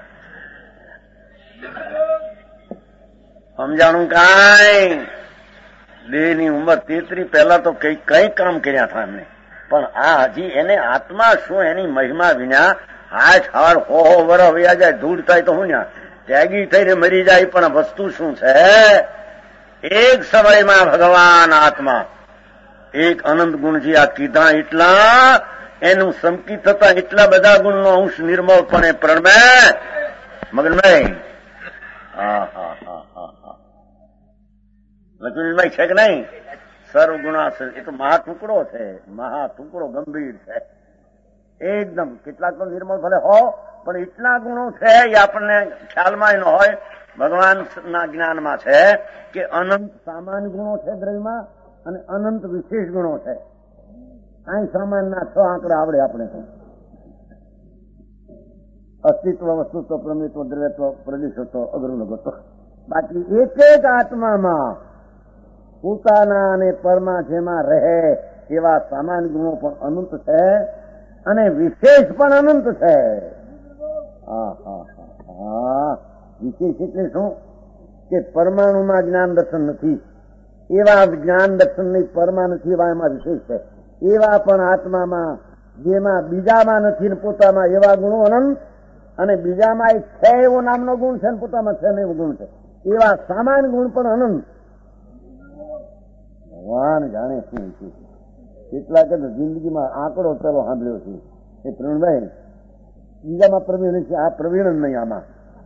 સમજાણું કાંઈ? દેહની ઉંમર તેત્રી પહેલા તો કઈ કઈ કામ કર્યા હતા એમને, પણ આ હજી એને આત્મા શું એની મહિમા વિના હાથ હાડ હો હો વર વયા જાય, ધૂળ થાય તો હું ત્યાગી થઈને મરી જાય. પણ વસ્તુ શું છે? એક સમયમાં ભગવાન આત્મા એક અનંત ગુણજી આ કીધા એટલા એનું સમકિત થતા એટલા બધા ગુણનો અંશ નિર્મળપણે પ્રણમે મગનમય. હા હા હા હા હા, લક્ષ્મીભાઈ છે કે નહીં? સર્વ ગુણા એ તો મહા ટુકડો છે, મહા ટુકડો ગંભીર છે. એકદમ કેટલાક તો નિર્મળ ભલે હો, પણ એટલા ગુણો છે એ આપણને ખ્યાલમાં ન હોય. ભગવાનના જ્ઞાનમાં છે કે અનંત સામાન્ય ગુણો છે દ્રવ્યમાં અને અનંત વિશેષ ગુણો છે. અહીં સામાનના છ આંકડા આવડે આપણે. અસ્તિત્વ, વસ્તુત્વ, પ્રમિત્વ, દ્રવ્યત્વ, પ્રદેશત્વ, અગ્રલગત્વ. બાકી એક એક આત્મામાં પોતાના અને પરમા જેમાં રહે એવા સામાન્ય ગુણો પણ અનંત છે અને વિશેષ પણ અનંત છે. હા હા હા વિશેષ એટલે શું કે પરમાણુમાં જ્ઞાન દર્શન નથી એવા જ્ઞાન દર્શનની પરમા નથી એવા એમાં વિશેષ છે. એવા પણ આત્મામાં જેમાં બીજામાં નથી ને પોતામાં એવા ગુણો અનંત અને બીજામાં એક છે એવો નામનો ગુણ છે ને પોતામાં છે ને એવો ગુણ છે એવા સામાન્ય ગુણ પણ અનંત. ભગવાન જાણે શું છે. કેટલાક જિંદગીમાં આંકડો પેલો સાંભળ્યો છે એ પ્રવીણભાઈ બીજામાં પ્રવીણ છે, આ પ્રવીણ જ નહીં. આમાં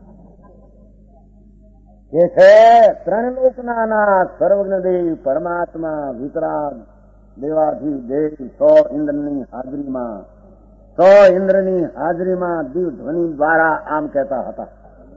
કે છે ત્રણ લોકના નાથ સર્વજ્ઞ દેવ પરમાત્મા વિતરાગ દેવાથી દેવ સો ઇન્દ્રની હાજરીમાં સો ઇન્દ્રની હાજરીમાં દિવ ધ્વનિ દ્વારા આમ કહેતા હતા.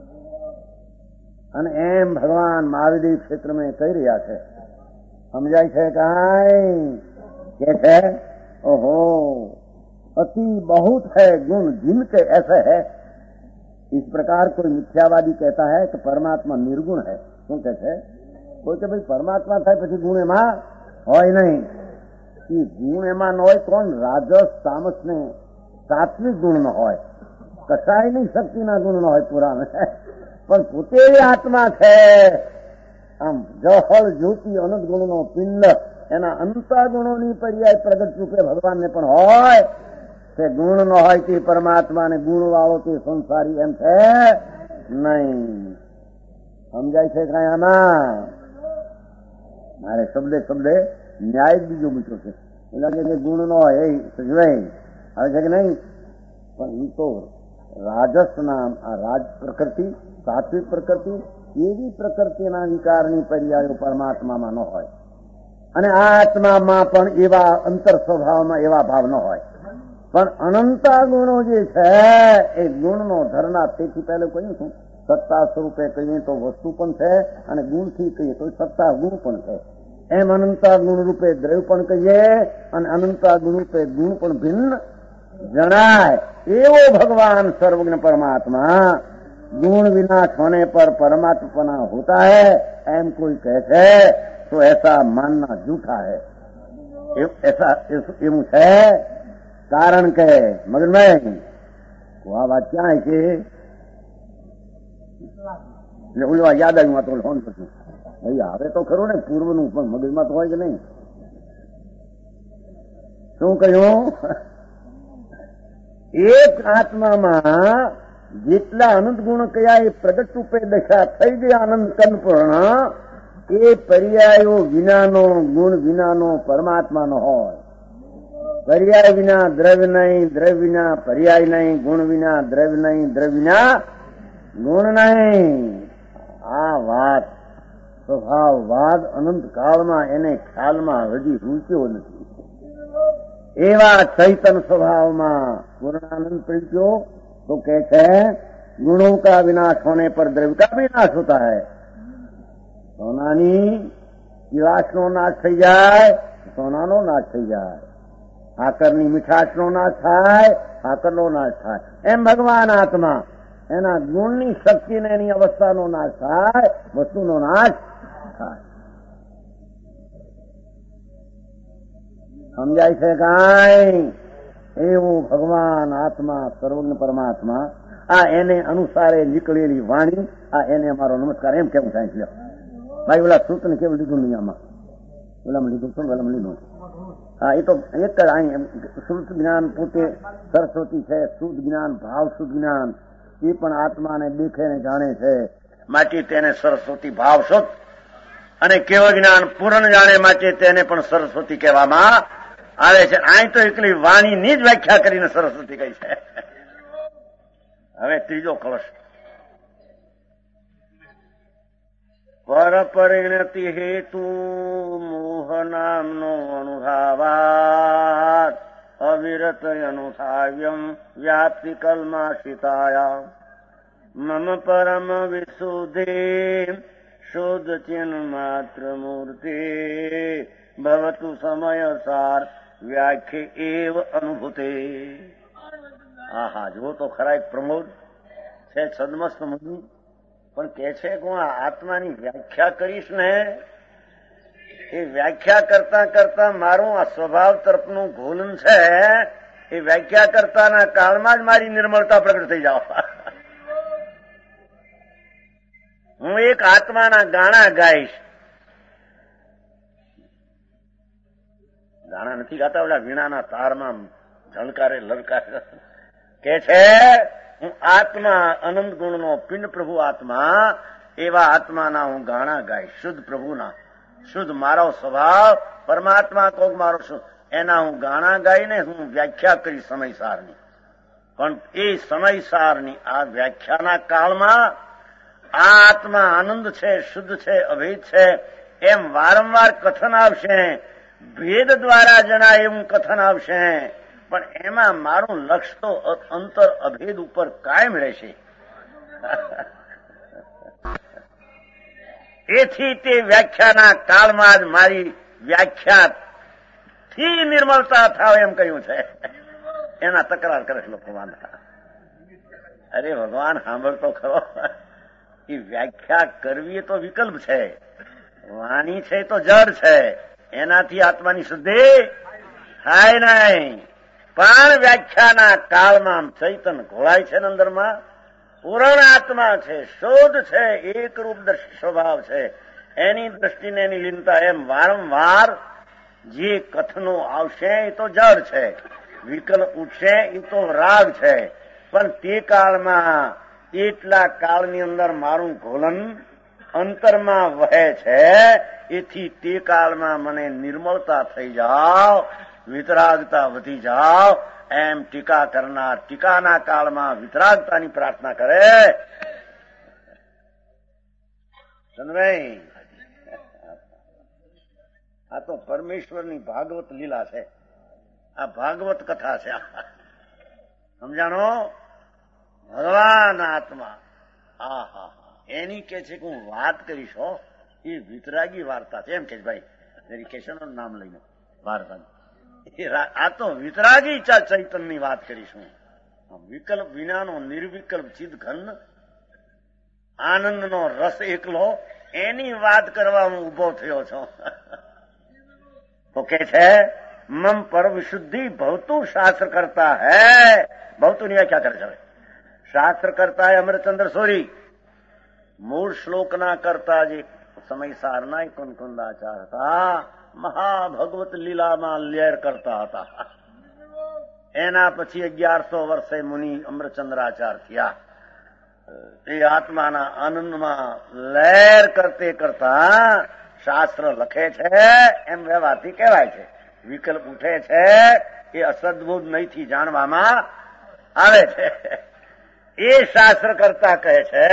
અને એમ ભગવાન મહાવીર ક્ષેત્રમાં કહી રહ્યા છે. સમજાય છે કાંઈ? કે છે ઓહો अति बहुत है गुण जिनके ऐसे है. इस प्रकार कोई मिथ्यावादी कहता है कि परमात्मा निर्गुण है. શું કહે છે? કોઈ કે ભાઈ પરમાત્મા થાય પછી ગુણ એમાં હોય નહીં. એ ગુણ એમાં ન હોય કોણ? રાજસ તામસ ને સાત્વિક ગુણ ન હોય, કસાય નહીં શક્તિના ગુણ ન હોય પુરાણ. પણ પોતે આત્મા છે. આમ જહળ જ્યોતિ અનંત ગુણનો પિંડ એના અંતર ગુણોની પર્યાય પ્રગટ રૂપે ભગવાનને પણ હોય. તે ગુણ ન હોય તે પરમાત્માને ગુણ વાળો તે સંસારી એમ છે નહીં. સમજાય છે કઈ આમાં? મારે શબ્દે શબ્દે ન્યાય બીજો મૂક્યો છે. એટલે કે ગુણ ન હોય એ સજવાય આવે છે કે નહીં? પણ એ તો રાજસ નામ આ રાજ પ્રકૃતિ સાત્વિક પ્રકૃતિ એવી પ્રકૃતિના વિકારની પર્યાયો પરમાત્મામાં ન હોય. અને આ આત્મામાં પણ એવા અંતર સ્વભાવમાં એવા ભાવ ન હોય. પણ અનંતા ગુણો જે છે એ ગુણનો ધરનાર. તેથી પહેલું કહ્યું છું સત્તા સ્વરૂપે કહીએ તો વસ્તુ પણ છે અને ગુણથી કહીએ તો સત્તા ગુણ પણ છે. એમ અનંતા ગુણ રૂપે દ્રવ્ય પણ કહીએ અને અનંતા ગુણ રૂપે ગુણ પણ ભિન્ન જણાય. એવો ભગવાન સર્વજ્ઞ પરમાत्मा गुण विनाश होने पर परमात्मा होता है एम कोई कहते है तो ऐसा मानना झूठा है. ऐसा એવું છે. કારણ કે મગનભાઈ આ વાત ક્યાં છે? ઓલું યાદ આવ્યું તો ફોન કરશું. ભાઈ આવે તો ખરું ને પૂર્વનું, પણ મગજમાં તો હોય કે નહીં? શું કહ્યું? એક આત્મામાં જેટલા અનંત ગુણ કયા એ પ્રગટ રૂપે દશા થઈ ગયા અનંત કલ્પના એ પર્યાયો વિનાનો ગુણ વિનાનો પરમાત્માનો હોય. પર્યાય વિના દ્રવ્ય નહીં, દ્રવ્ય વિના પર્યાય નહીં, ગુણ વિના દ્રવ્ય નહીં, દ્રવ્ય વિના ગુણ નહીં. આ વાત સ્વભાવવાદ અનંત કાળમાં એને ખ્યાલમાં હજી રૂચ્યો નથી. એવા ચૈતન સ્વભાવમાં પૂર્ણાનંદ પ્રત્યો तो कहते हैं गुणों का विनाश होने पर द्रव्य का विनाश होता है. સોનાની પીળાશનો નાશ થઈ જાય, સોનાનો નાશ થઈ જાય. સાકરની મીઠાશનો નાશ થાય, સાકરનો નાશ થાય. એમ ભગવાન આત્મા એના ગુણની શક્તિને એની અવસ્થાનો નાશ થાય, વસ્તુનો નાશ થાય. સમજાય છે કાંઈ? એવું ભગવાન આત્મા સર્વજ્ઞ પરમાત્મા આ એને અનુસારે નીકળેલી વાણી આ એને અમારો નમસ્કાર એમ કેવું થાય છે. ભાઈ ઓલા સૂત ને કેવું લીધું નહીં આમાં? ઓલામાં લીધું શું? ઓલામાં લીધું. હા એ તો એક જ અહીં શુદ્ધ જ્ઞાન પોતે સરસ્વતી છે. શુદ્ધ જ્ઞાન ભાવ શુદ્ધ જ્ઞાન એ પણ આત્માને દેખે ને જાણે છે. માટે તેને સરસ્વતી ભાવ શુદ્ધ અને કેવળ જ્ઞાન પૂર્ણ જાણે માટે તેને પણ સરસ્વતી કહેવામાં આવે છે. અહીં તો એકલી વાણીની જ વ્યાખ્યા કરીને સરસ્વતી કહી છે. હવે ત્રીજો કળશ પર પરિણતિ હેતુ મોહ નામનો અનુભાવાત અવિરત અનુસાવ્યમ વ્યાપ્તિ કલ્માશ્રિતાયા મમ પરમ વિશુદ્ધિ શુદ્ધ ચિન્હ માત્ર મૂર્તિ ભવતુ સમયસાર વ્યાખ્ય એવ અનુભૂતે. આહા, જુઓ તો ખરા એક પ્રમોદ છે સદમસ્ત મુનિ, પણ કે છે કે હું આ આત્માની વ્યાખ્યા કરીશ ને, એ વ્યાખ્યા કરતા કરતા મારું આ સ્વભાવ તરફનું ઘોલન છે, એ વ્યાખ્યા કરતાના કાળમાં જ મારી નિર્મળતા પ્રગટ થઈ જાવ. હું એક આત્માના ગાણા ગાઈશ. ગાણા નથી ગાતા, ઓલા વીણાના તારમાં ઝળકારે લલકારે. કે છે હું આત્મા અનંત ગુણનો પિંડ પ્રભુ આત્મા, એવા આત્માના હું ગાણા ગાઈશ. શુદ્ધ પ્રભુના, શુદ્ધ મારો સ્વભાવ પરમાત્મા કોક મારો શું, એના હું ગાણા ગાઈને હું વ્યાખ્યા કરી સમયસારની. પણ એ સમયસારની આ વ્યાખ્યાના કાળમાં આ આત્મા આનંદ છે, શુદ્ધ છે, અભેદ છે, એમ વારંવાર કથન આવશે. ભેદ દ્વારા જણાય એવું કથન આવશે, પણ એમાં મારું લક્ષ્ય તો અંતર અભેદ ઉપર કાયમ રહેશે. એથી તે વ્યાખ્યાના કાળમાં જ મારી વ્યાખ્યા થી નિર્મળતા થાવ એમ કહ્યું છે. એના તકરાર કરે છે લોકો વાંધા. અરે ભગવાન સાંભળતો ખરો, એ વ્યાખ્યા કરવી તો વિકલ્પ છે, વાણી છે તો જડ છે, એનાથી આત્માની શુદ્ધિ થાય નહીં. પણ વ્યાખ્યાના કાળમાં ચૈતન ઘોળાય છે ને અંદરમાં, પૂર્ણ આત્મા છે, શુદ્ધ છે, એકરૂપ સ્વભાવ છે, એની દ્રષ્ટિને એની લીનતા એમ વારંવાર જે કથનો આવશે એ તો જડ છે, વિકલ્પ ઉઠશે એ તો રાગ છે. પણ તે કાળમાં એટલા કાળની અંદર મારું ઘોલન અંતરમાં વહે છે, એથી તે કાળમાં મને નિર્મળતા થઈ જાઓ, વિતરાગતા વધી જાઓ, એમ ટીકા કરનાર ટીકાના કાળમાં વિતરાગતાની પ્રાર્થના કરે. ચંદ્રભાઈ, આ તો પરમેશ્વરની ભાગવત લીલા છે, આ ભાગવત કથા છે. સમજાણો? ભગવાન આત્મા, આ હા એની કે છે કે હું વાત કરીશ હો, એ વિતરાગી વાર્તા છે. એમ કે ભાઈ ડેડિકેશનનું નામ લઈને વાર્તા, આ તો વિતરાગી ચૈતનની વાત કરીશું. વિકલ્પ વિનાનો નિર્વિકલ્પ ચિદ ઘન આનંદનો રસ એકલો, એની વાત કરવા હું ઉભો થયો છું. તો કે છે મમ પર વિશુદ્ધિ ભવતું શાસ્ત્ર કરતા હૈ. ભવતું ની વ્યાખ્યા કરે છે શાસ્ત્ર કરતા હૈ અમરચંદ્ર સોરી. મૂળ શ્લોકના કરતા જે સમયસારના કુંકુંદાચાર હતા, મહાભગવત લીલામાં લેર કરતા હતા. એના પછી અગિયારસો વર્ષે મુનિ અમરચંદ્રાચાર થયા. એ આત્માના આનંદમાં લહેર કરતે કરતા શાસ્ત્ર લખે છે, એમ વ્યવહારથી કહેવાય છે. વિકલ્પ ઉઠે છે, એ અસદબુદ્ધ નહીંથી જાણવામાં આવે છે. એ શાસ્ત્ર કરતા કહે છે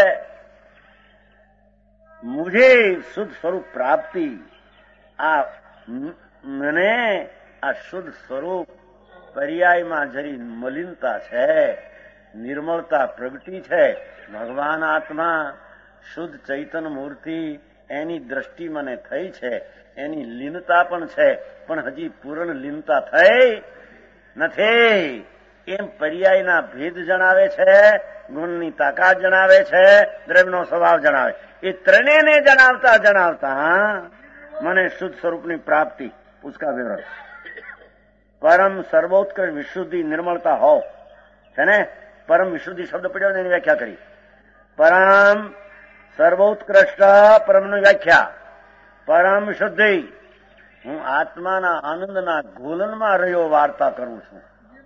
મુझे શુદ્ધ સ્વરૂપ પ્રાપ્તિ. આ મને આ શુદ્ધ સ્વરૂપ પર્યાયમાં જરી મલિનતા છે, નિર્મળતા પ્રગટી છે. ભગવાન આત્મા શુદ્ધ ચૈતન્ય મૂર્તિ, એની દ્રષ્ટિ મને થઈ છે, એની લીનતા પણ છે, પણ હજી પૂર્ણ લીનતા થઈ નથી. એમ પર્યાયના ભેદ જણાવે છે, ગુણની તાકાત જણાવે છે, દ્રવ્યનો સ્વભાવ જણાવે. એ ત્રણેયને જણાવતા જણાવતા મને શુદ્ધ સ્વરૂપની પ્રાપ્તિ, उसका विवरण પરમ સર્વોત્કૃષ્ટ વિશુદ્ધિ નિર્મળતા હો છે ને. પરમ વિશુદ્ધિ શબ્દ પડ્યો ને એની વ્યાખ્યા કરી. પરમ સર્વોત્કૃષ્ટ, પરમની વ્યાખ્યા પરમ શુદ્ધિ. હું આત્માના આનંદના ઘોલનમાં રહ્યો વાર્તા કરું છું.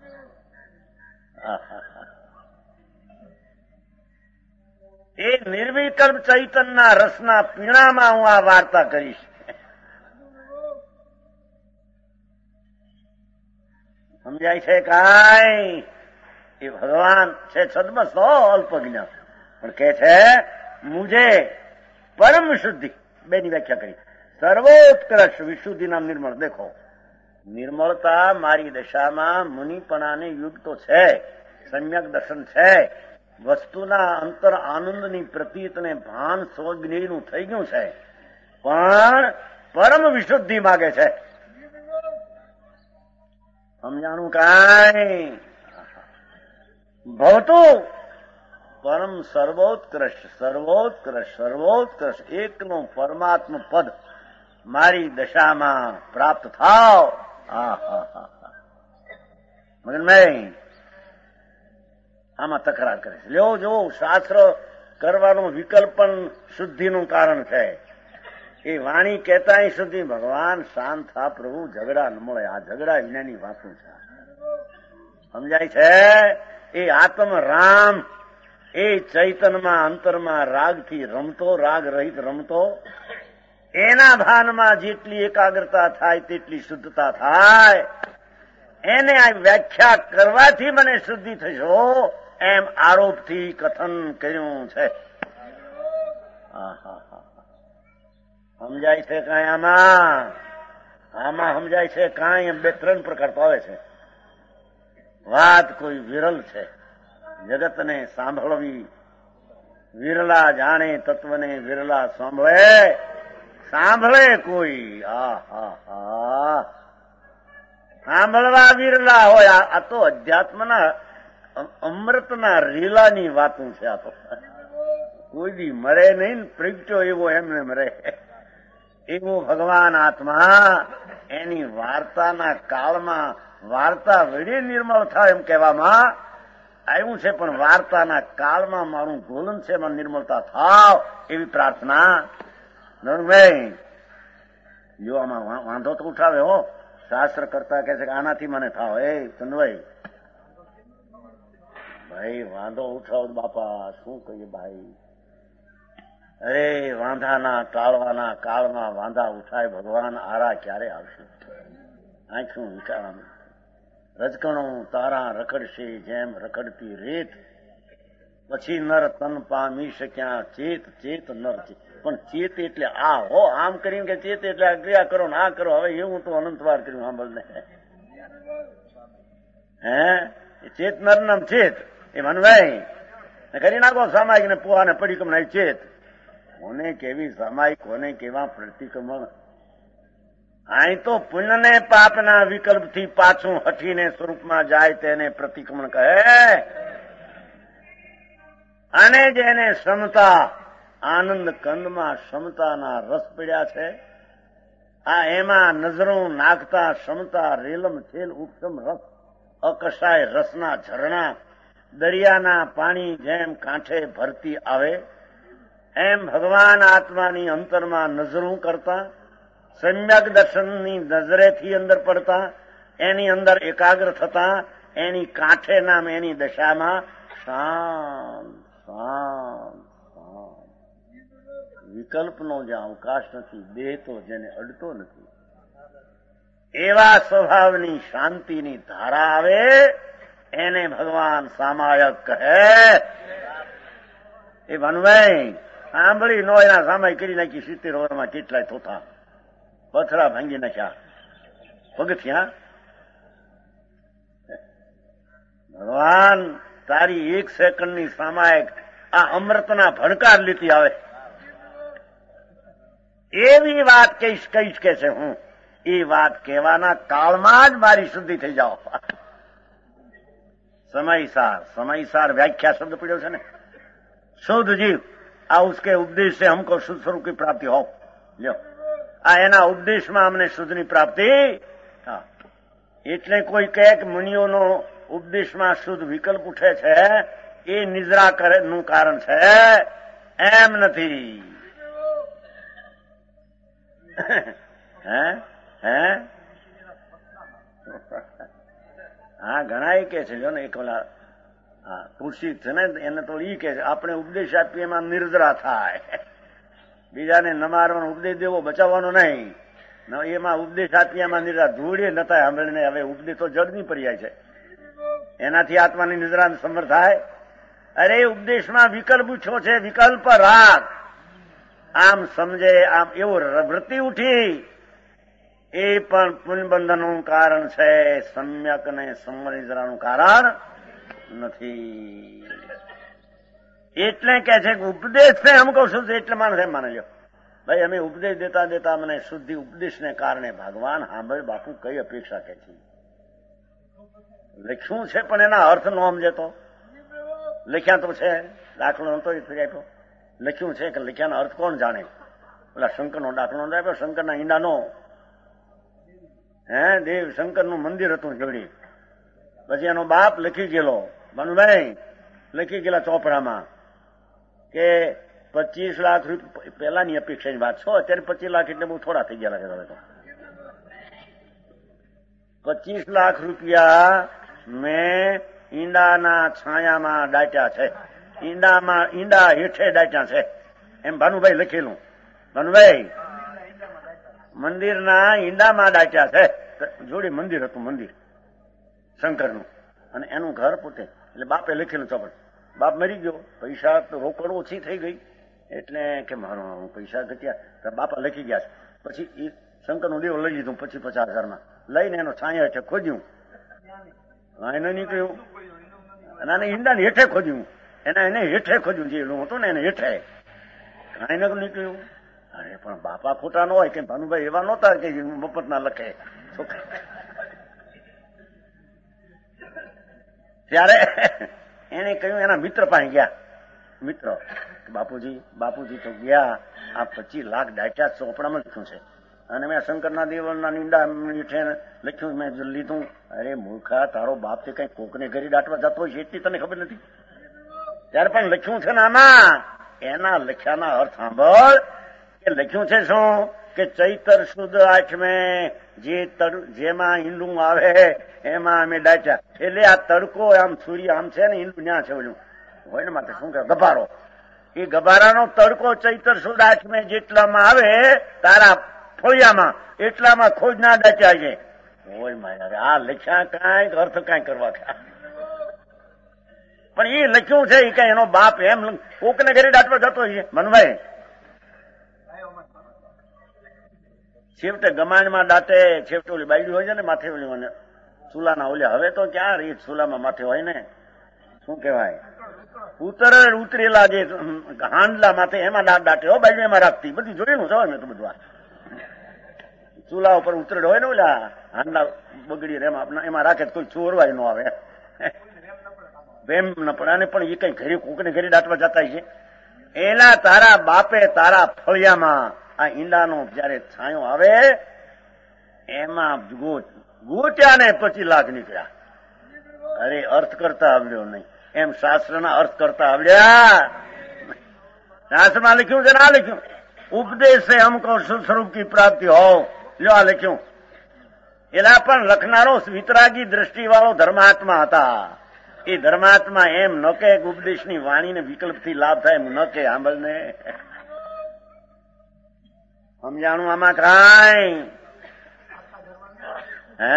એ નિર્વિકલ્પ ચૈતનના રસના પીણામાં હું આ વાર્તા કરીશ. સમજાય છે કાંઈ? એ ભગવાન છે સદમસ્ત અલ્પજ્ઞ, પણ કે છે મુझे પરમ વિશુદ્ધિ, બેની વ્યાખ્યા કરી. સર્વોત્કૃષ્ટ વિશુદ્ધિ નામ નિર્મળ. દેખો નિર્મળતા મારી દશામાં મુનિપણાને યુગ તો છે, સમ્યક દર્શન છે, વસ્તુના અંતર આનંદની પ્રતીતને ભાન સ્વજ્ઞનું થઈ ગયું છે, પણ પરમ વિશુદ્ધિ માગે છે. સમજાણું કાંઈ ભવતું પરમ સર્વોત્કૃષ્ટ સર્વોત્કૃષ્ટ સર્વોત્કૃષ્ટ એકનું પરમાત્મ પદ મારી દશામાં પ્રાપ્ત થાવ. હા હા હા મગનભાઈ આમાં તકરાર કરે છે. લ્યો જો શાસ્ત્ર કરવાનો વિકલ્પ પણ શુદ્ધિનું કારણ છે. એ વાણી કહેતા સુધી ભગવાન શાંત થા પ્રભુ, ઝઘડા ન મળે. આ ઝઘડા વિનાની વાતો છે. સમજાય છે? એ આત્મ રામ એ ચૈતનમાં અંતરમાં રાગથી રમતો, રાગ રહિત રમતો, એના ભાનમાં જેટલી એકાગ્રતા થાય તેટલી શુદ્ધતા થાય. એને આ વ્યાખ્યા કરવાથી મને શુદ્ધિ થશો એમ આરોપથી કથન કર્યું છે. સમજાય છે કાંઈ આમાં? આમાં સમજાય છે કાંઈ? બે ત્રણ પ્રકાર તો આવે છે. વાત કોઈ વિરલ છે, જગતને સાંભળવી વિરલા, જાણે તત્વને વિરલા સાંભળે સાંભળે કોઈ. આ હા હા સાંભળવા વિરલા હોય. આ તો અધ્યાત્મના અમૃતના રીલાની વાતો છે. આ તો કોઈ દી મરે નહીં, પ્રગટ્યો એવો એમને મરે એવો ભગવાન આત્મા. એની વાર્તાના કાળમાં વાર્તા વડે નિર્મળ થાય એમ કહેવામાં આવ્યું છે, પણ વાર્તાના કાળમાં મારું ગોલન છે, એમાં નિર્મળતા થાવ એવી પ્રાર્થના. ભાઈ જો આમાં વાંધો તો ઉઠાવે હો. શાસ્ત્ર કરતા કહે છે કે આનાથી મને થાવ. એ ચંદભાઈ ભાઈ વાંધો ઉઠાવો બાપા, શું કહીએ ભાઈ? અરે વાંધાના ટાળવાના કાળમાં વાંધા ઉઠાય ભગવાન, આરા ક્યારે આવશે? આંખું વિચારવાનું. રજકણો તારા રખડશે જેમ રખડતી રેત, પછી નર તન પામી શક્યા ચેત. ચેત નર છે, પણ ચેત એટલે આ હો. આમ કરીને કે ચેત એટલે આ ક્રિયા કરો ને આ કરો. હવે એવું તો અનંતવાર કર્યું સાંભળને. હે ચેત નર નામ ચેત એ મનભાઈ કરી નાખો સામાયિક ને પોહાને પડીકમ ચેત. કોને કેવી સામાયિક, કોને કેવા પ્રતિક્રમણ. અહીં તો પુણ્ય ને પાપના વિકલ્પથી પાછું હઠીને સ્વરૂપમાં જાય તેને પ્રતિક્રમણ કહે. અને જેને ક્ષમતા આનંદ કંદમાં ક્ષમતાના રસ પડ્યા છે, આ એમાં નજરો નાખતા ક્ષમતા રેલમ છેલ ઉપસમ રસ અકશાય રસના ઝરણા દરિયાના પાણી જેમ કાંઠે ભરતી આવે, એમ ભગવાન આત્માની અંતરમાં નજરું કરતા, સમ્યક દર્શનની નજરેથી અંદર પડતા, એની અંદર એકાગ્ર થતા, એની કાંઠે નામ એની દશામાં શાંત શાંત શાંત. વિકલ્પનો જ્યાં અવકાશ નથી, દેહ તો જેને અડતો નથી, એવા સ્વભાવની શાંતિની ધારા આવે એને ભગવાન સામાયક કહે. એ ભનભાઈ સાંભળી નો એના સામાય કરી નાખી. સિત્તેર વર્ષમાં કેટલાય થોથા પથરા ભાંગી નાખ્યા પગથિયા. ભગવાન તારી એક સેકન્ડની સામાયક આ અમૃતના ભણકાર લીધી આવે એવી વાત કહીશ કહીશ કે છે હું. એ વાત કહેવાના કાળમાં જ મારી શુદ્ધિ થઈ જાઓ. સમયસાર સમયસાર વ્યાખ્યા શબ્દ પડ્યો છે ને. શુદ્ધ જીવ આ ઉસકે ઉપદેશ से हमको शुद्ध स्वरूप की प्राप्ति हो. લ્યો આ એના ઉપદેશમાં અમને શુદ્ધની પ્રાપ્તિ. હા એટલે કોઈ કહે કે મુનિઓનો ઉપદેશમાં શુદ્ધ વિકલ્પ ઉઠે છે એ નિદ્રા કરે નું કારણ છે, એમ નથી. હે હે હા ઘણા એ કે છે જો ને એક ઓલા હા તુલસી છે ને એને તો ઈ કે છે આપણે ઉપદેશ આપીએ એમાં નિર્જરા થાય. બીજાને ન મારવાનો ઉપદેશ દેવો બચાવવાનો નહીં. એમાં ઉપદેશ આપીએ એમાં નિર્જરા ધૂળે ન થાય સાંભળીને. હવે ઉપદેશ તો જડની પર્યાય છે, એનાથી આત્માની નિદ્રા સમર થાય. અરે ઉપદેશમાં વિકલ્પ પૂછો છે, વિકલ્પ રાગ. આમ સમજે આમ એવો વૃત્તિ ઉઠી એ પણ પુણ્યબંધનનું કારણ છે, સમ્યક અને સંવરિજરાનું કારણ નથી. એટલે કે છે કે ઉપદેશ છે અમુક શુદ્ધ, એટલે માણસ એમ માની લ્યો ભાઈ અમે ઉપદેશ દેતા દેતા મને શુદ્ધિ ઉપદેશને કારણે ભગવાન સાંભળ બાપુ કઈ અપેક્ષા કે છે. લખ્યું છે પણ એના અર્થ નો સમજે તો લખ્યા તો છે, દાખલો નતો એ ફરી આપ્યો. લખ્યું છે કે લખ્યાનો અર્થ કોણ જાણે? પેલા શંકરનો દાખલો નતો આપ્યો, શંકરના ઈંડાનો. હે દેવ શંકરનું મંદિર હતું જોડી, પછી એનો બાપ લખી ગયેલો, મનુભાઈ લખી ગયેલા ચોપડામાં કે પચીસ લાખ રૂપિયા પેલાની અપેક્ષાની વાત છો, અત્યારે પચીસ લાખ એટલે બહુ થોડા થઈ ગયા લાગે. તો પચીસ લાખ રૂપિયા મેં ઈંડાના છાયામાં દાટ્યા છે, ઈંડામાં ઈંડા હેઠે દાટ્યા છે, એમ ભાનુભાઈ લખેલું. ભાનુભાઈ મંદિરના ઈંડામાં દાટ્યા છે. જોડે મંદિર હતું, મંદિર શંકરનું, અને એનું ઘર પોતે. એટલે બાપે લખેલું ચોપડ. બાપ મરી ગયો, પૈસા તો રોકડ ઓછી થઈ ગઈ, એટલે કે મારો પૈસા ઘટ્યા, બાપા લખી ગયા છે. પછી એ શંકરનું દેવ લઈ લીધું પછી પચાસ હજારમાં લઈને એનો છાંયા હેઠે ખોદ્યું, એને નીકળ્યું. અને ઈંડાને હેઠે ખોદ્યું, એને એને હેઠે ખોદ્યું, જે હતું ને એને હેઠે એને નીકળ્યું. અરે પણ બાપા ખોટા ન હોય કે ભાનુભાઈ એવા નહોતા કે મફત ના લખે. ત્યારે એને કહ્યું, એના મિત્ર પાસે ગયા. મિત્ર બાપુજી બાપુજી તો ગયા, આ પચીસ લાખ દાટ્યા ચોપડામાં લખ્યું છે, અને મેં શંકરના દેવના નીંડા મીઠે લખ્યું, મેં લીધું. અરે મૂર્ખા, તારો બાપ તે કઈ કોકને ઘરે દાટવા જતો હોય છે એટલી તને ખબર નથી? ત્યારે પણ લખ્યું છે ને આમાં, એના લખ્યાના અર્થ સાંભળ. કે લખ્યું છે શું કે ચૈતર શુદ્ધ આઠમે જે જેમાં ઈંડું આવે એમાં અમે દાચ્યા. એટલે આ તડકો આમ સૂર્ય આમ છે ને, ઈંડું ન્યા છે ઓલું હોય ને, માટે શું કે ગભારો, એ ગભારાનો તડકો ચૈતર શુદ્ધ આઠમે જેટલામાં આવે તારા ફળિયામાં એટલામાં ખોજ ના દાચ્યા છે. હોય માયા, આ લખ્યા કાંઈક અર્થ કાંઈ કરવા ખ્યા, પણ એ લખ્યું છે એ કઈ એનો બાપ એમ કોકને ઘરે દાટવા જતો છે. મનભાઈ છેવટે ગમાણમાં દાટે, છેવટે ઓલી બાયડી હોય છે ને માથે ઓલી મને ચૂલાના ઓલ્યા, હવે તો ક્યાં રહી ચૂલામાં માથે હોય ને, શું કહેવાય ઉતર ઉતરેલા જે હાંડલા માથે એમાં દાંત દાટે હો, બાયડી એમાં રાખતી. બધું જોયેલું છે મેં તો બધું. ચૂલા ઉપર ઉતરેલો હોય ને ઓલા હાંડલા બગડી એમાં એમાં રાખે કોઈ ચોરવાય ન આવે, એમ ન પડે. અને પણ એ કઈ ઘરે કોકને ઘરે દાટવા જતા છે. એલા તારા બાપે તારા ફળિયામાં આ ઈંડાનો જયારે છાંયો આવે એમાં ગોટ્યા ને પચીસ લાખ નીકળ્યા. અરે અર્થ કરતા આવડ્યો નહીં, એમ શાસ્ત્રના અર્થ કરતા આવડ્યા. શાસ્ત્રમાં લખ્યું છે ને આ લખ્યું, ઉપદેશ છે હમકો સ્વરૂપ કી પ્રાપ્તિ હો. લ્યો આ લખ્યું. એલા પણ લખનારો વિતરાગી દ્રષ્ટિ વાળો ધર્માત્મા હતા. એ ધર્માત્મા એમ ન કે ઉપદેશની વાણીને વિકલ્પથી લાભ થાય, એમ ન કે સાંભળ ને સમજાણું આમાં કાંઈ હે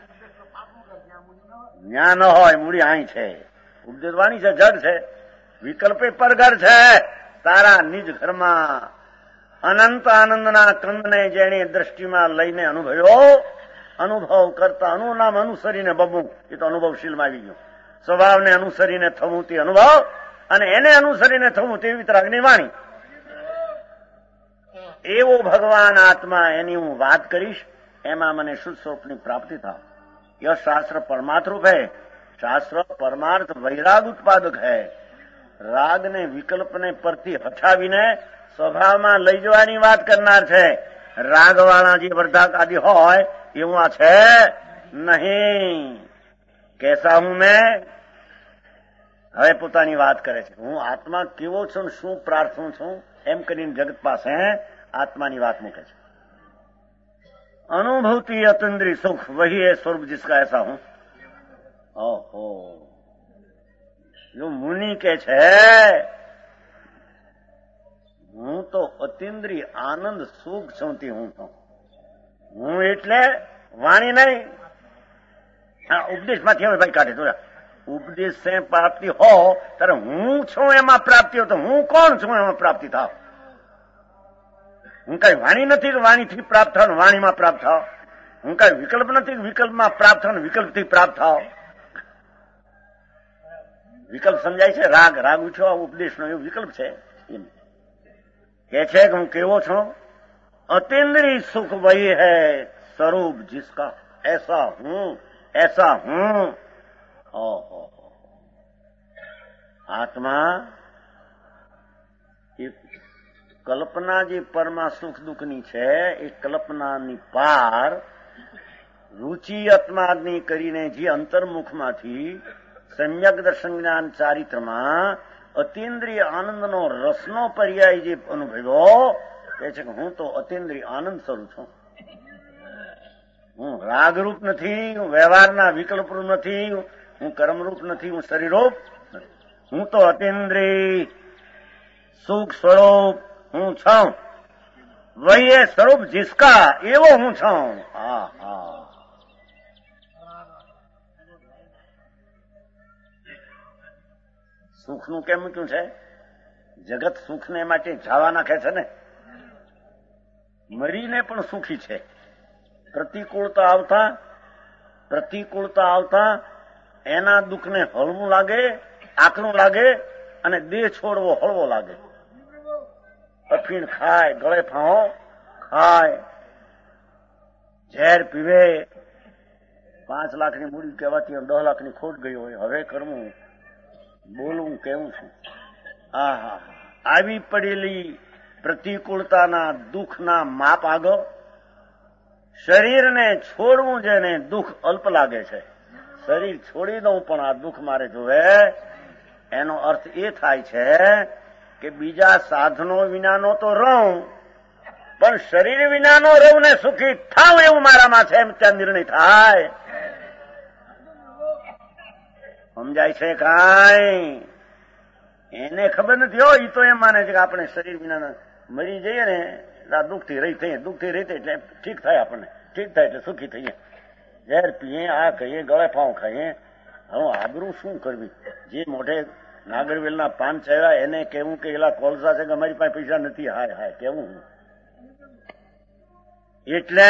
ન્યા ન હોય. મૂડી અહીં છે, ઉપદેશ વાણી છે, જડ છે, વિકલ્પે પરઘર છે. તારા નિજ ઘરમાં અનંત આનંદના કંદને જેને દ્રષ્ટિમાં લઈને અનુભવ્યો, અનુભવ કરતા અનુ નામ અનુસરીને બબું, એ તો અનુભવશીલમાં આવી ગયું. સ્વભાવને અનુસરીને થવું તે અનુભવ, અને એને અનુસરીને થવું તે વિતરાગની વાણી. એવો ભગવાન આત્મા એની હું વાત કરીશ, એમાં મને શુદ્ધ સ્વરૂપની પ્રાપ્તિ થાય. यह शास्त्र परमार्थ रूप है. शास्त्र परमार्थ वैराग उत्पादक है. राग ने विकल्प ने परથી હઠાવીને સ્વભાવમાં લઈ જવાની વાત કરનાર છે. રાગવાળા જે વર્ધક આદિ હોય એવું આ છે નહીં. કેસા હું મેં, હવે પોતાની વાત કરે છે. હું આત્મા કેવો છું, શું પ્રાર્થું છું, એમ કરીને જગત પાસે આત્માની વાત મૂકે છે. अनुभूति अतिंद्रिय सुख वही है स्वरूप जिसका ऐसा हूं. ओहो, जो मुनि के छे હું તો અતિન્દ્રિય આનંદ સુખ છું. હું તો હું એટલે વાણી નહીં. હા, ઉપદેશમાંથી હવે ભાઈ કાઢે જોયા. ઉપદેશ સે પ્રાપ્તિ હો ત્યારે હું છું એમાં પ્રાપ્તિ હો, તો હું કોણ છું એમાં પ્રાપ્તિ થાવ. હું કઈ વાણી નથી કે વાણીથી પ્રાપ્ત થાવ, વાણીમાં પ્રાપ્ત થાવ. હું કઈ વિકલ્પ નથી, વિકલ્પમાં પ્રાપ્ત થાવ, વિકલ્પથી પ્રાપ્ત થાવ. વિકલ્પ સમજાય છે? રાગ રાગ ઉછો ઉપદેશનો એવો વિકલ્પ છે. કે છે કે હું કેવો છું? અતિન્દ્રિય સુખ વહી है स्वरूप जिसका ऐसा हूं ऐसा हूं. ઓહો, આત્મા એ કલ્પના જે પરમા સુખ દુઃખની છે એ કલ્પનાની પાર રૂચિ આત્માગ્નિ કરીને જે અંતર્મુખમાંથી સમ્યક દર્શન જ્ઞાન ચારિત્રમાં અતિન્દ્રિય આનંદનો રસનો પર્યાય જે અનુભવ્યો કહે છે કે હું તો અતિન્દ્રિય આનંદ સ્વરૂપ છું. હું રાગરૂપ નથી, હું વ્યવહારના વિકલ્પરૂપ નથી, હું કર્મરૂપ નથી, હું શરીરરૂપ નથી. હું તો અતિન્દ્રિય સુખ સ્વરૂપ હું છું. વહી એ સ્વરૂપ જીસકા, એવો હું છું. હા હા, સુખનું કેમ મૂક્યું છે? જગત સુખને માટે જાવા નાખે છે ને. મરીને પણ સુખી છે. પ્રતિકૂળતા આવતા પ્રતિકૂળતા આવતા એના દુઃખને હળવું લાગે, આકરું લાગે, અને દેહ છોડવો હળવો લાગે. અફીણ ખાય, ગળે ફાંહો ખાય, ઝેર પીવે, પાંચ લાખની મૂડી કહેવાતી દસ લાખની ખોટ ગઈ હોય, હવે કરવું બોલવું કેવું છું? હા હા, આવી પડેલી પ્રતિકૂળતાના દુઃખના માપ આગળ શરીરને છોડવું છે ને દુઃખ અલ્પ લાગે છે. શરીર છોડી દઉં પણ આ દુઃખ મારે જોવે, એનો અર્થ એ થાય છે કે બીજા સાધનો વિનાનો તો રહું, પણ શરીર વિનાનો રહું ને સુખી થાવ એવું મારામાં છે, એમ ત્યાં નિર્ણય થાય. સમજાય છે કાંઈ? એને ખબર નથી હો. એ તો એમ માને છે કે આપણે શરીર વિના મરી જઈએ ને આ દુઃખથી રહી થઈએ, દુઃખથી રહી એટલે ઠીક થાય, આપણને ઠીક થાય એટલે સુખી થઈએ. ઝેર પીએ, આ કહીએ, ગળે ફાંવ ખાઈએ. હવે આબરૂ શું કરવી? જે મોઢે નાગરવેલના પાન ચાવ્યા એને કેવું કે એલા કોલસા છે કે અમારી પાસે પૈસા નથી, હાય હાય કેવું? એટલે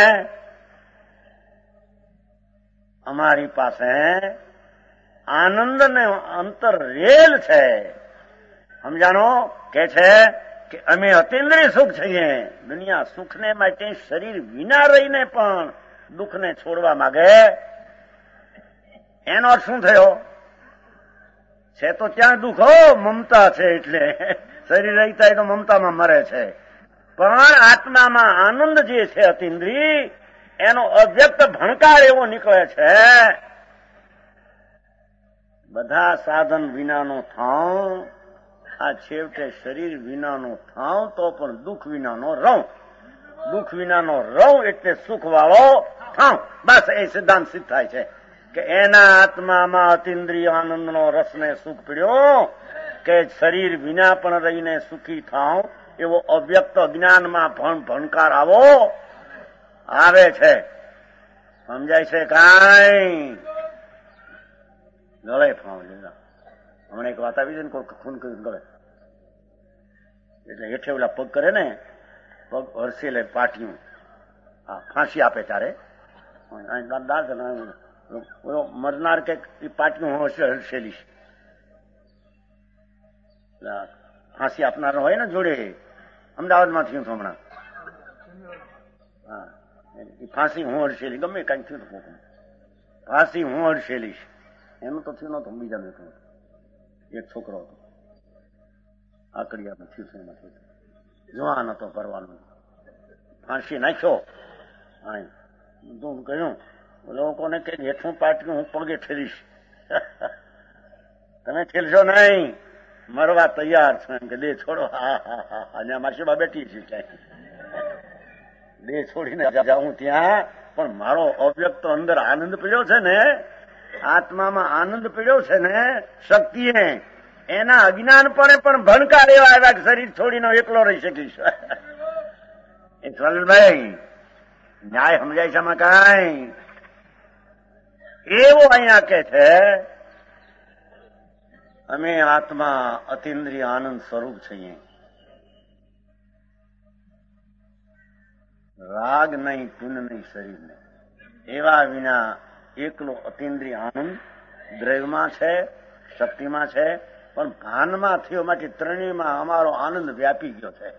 અમારી પાસે આનંદ ને અંતર રેલ છે. સમજાનો? કે છે કે અમે અતિન્દ્રિય સુખ છીએ. દુનિયા સુખને માટે શરીર વિના રહીને પણ દુઃખને છોડવા માંગે. એનો અર્થ શું થયો? છે તો ત્યાં દુઃખ હો, મમતા છે એટલે શરીર રહેતા એ તો મમતામાં મરે છે. પણ આત્મામાં આનંદ જે છે અતિન્દ્રિય, એનો અવ્યક્ત ભણકાર એવો નીકળે છે. બધા સાધન વિનાનો થાવ, આ છેવટે શરીર વિનાનો થાવ તો પણ દુઃખ વિનાનો રહું. દુઃખ વિનાનો રહું એટલે સુખ વાળો થાવ. બસ એ સિદ્ધાંત સિદ્ધ થાય છે કે એના આત્મામાં અતિન્દ્રિય આનંદનો રસને સુખ પીડ્યો કે શરીર વિના પણ રહીને સુખી થાવ એવો અવ્યક્ત જ્ઞાનમાં ભણ ભણકાર આવો આવે છે. સમજાય છે કાંઈ? ગળે ફાવ લીધા. હમણાં એક વાત આવી છે ને, કોઈ ખૂન કર્યું ગળે, એટલે હેઠે ઓલા પગ કરે ને, પગ હરસેલે પાટિયું, હા ફાંસી આપે ત્યારે મરનાર કે પાટિયું હરસેલી ફાંસી આપનાર હોય ને જોડે. અમદાવાદમાં થયું હતું હમણાં. હા, ફાંસી હું હરસેલી, ગમે કઈ થયું હતું, ફાંસી હું હરસેલીશ. એનું તો થયું નતું, બીજાનું થયું. એક છોકરો હતો આકડિયામાં થયું, એમાં થયું, જવાન હતો, કરવાનું, ફાંસી નાખ્યો. હું કહ્યું લોકોને કે હેઠું પાટ્યું હું પગે ઠેલીશ, તમે ઠેલશો નહીં, મરવા તૈયાર છો. એમ કે દે છોડો. હા હા હા, અને માસીબા બેઠી છે ક્યાંય, દે છોડીને જાઉં ત્યાં. પણ મારો અવ્યક્ત અંદર આનંદ પીડ્યો છે ને, આત્મામાં આનંદ પીડ્યો છે ને શક્તિએ, એના અજ્ઞાનપણે પણ ભણકાર એવા આવ્યા કે શરીર છોડીને એકલો રહી શકીશ. એ સલભાઈ ન્યાય સમજાય છે આમાં કાંઈ? એવો અહીંયા કે છે અમે આત્મા અતિન્દ્રિય આનંદ સ્વરૂપ છીએ. રાગ નહીં, પુન નહીં, શરીર નહીં. એવા વિના એકલો અતિન્દ્રિય આનંદ દ્રવ્યમાં છે, શક્તિમાં છે, પણ ભાનમાં થયો માટે ત્રણેયમાં અમારો આનંદ વ્યાપી ગયો છે.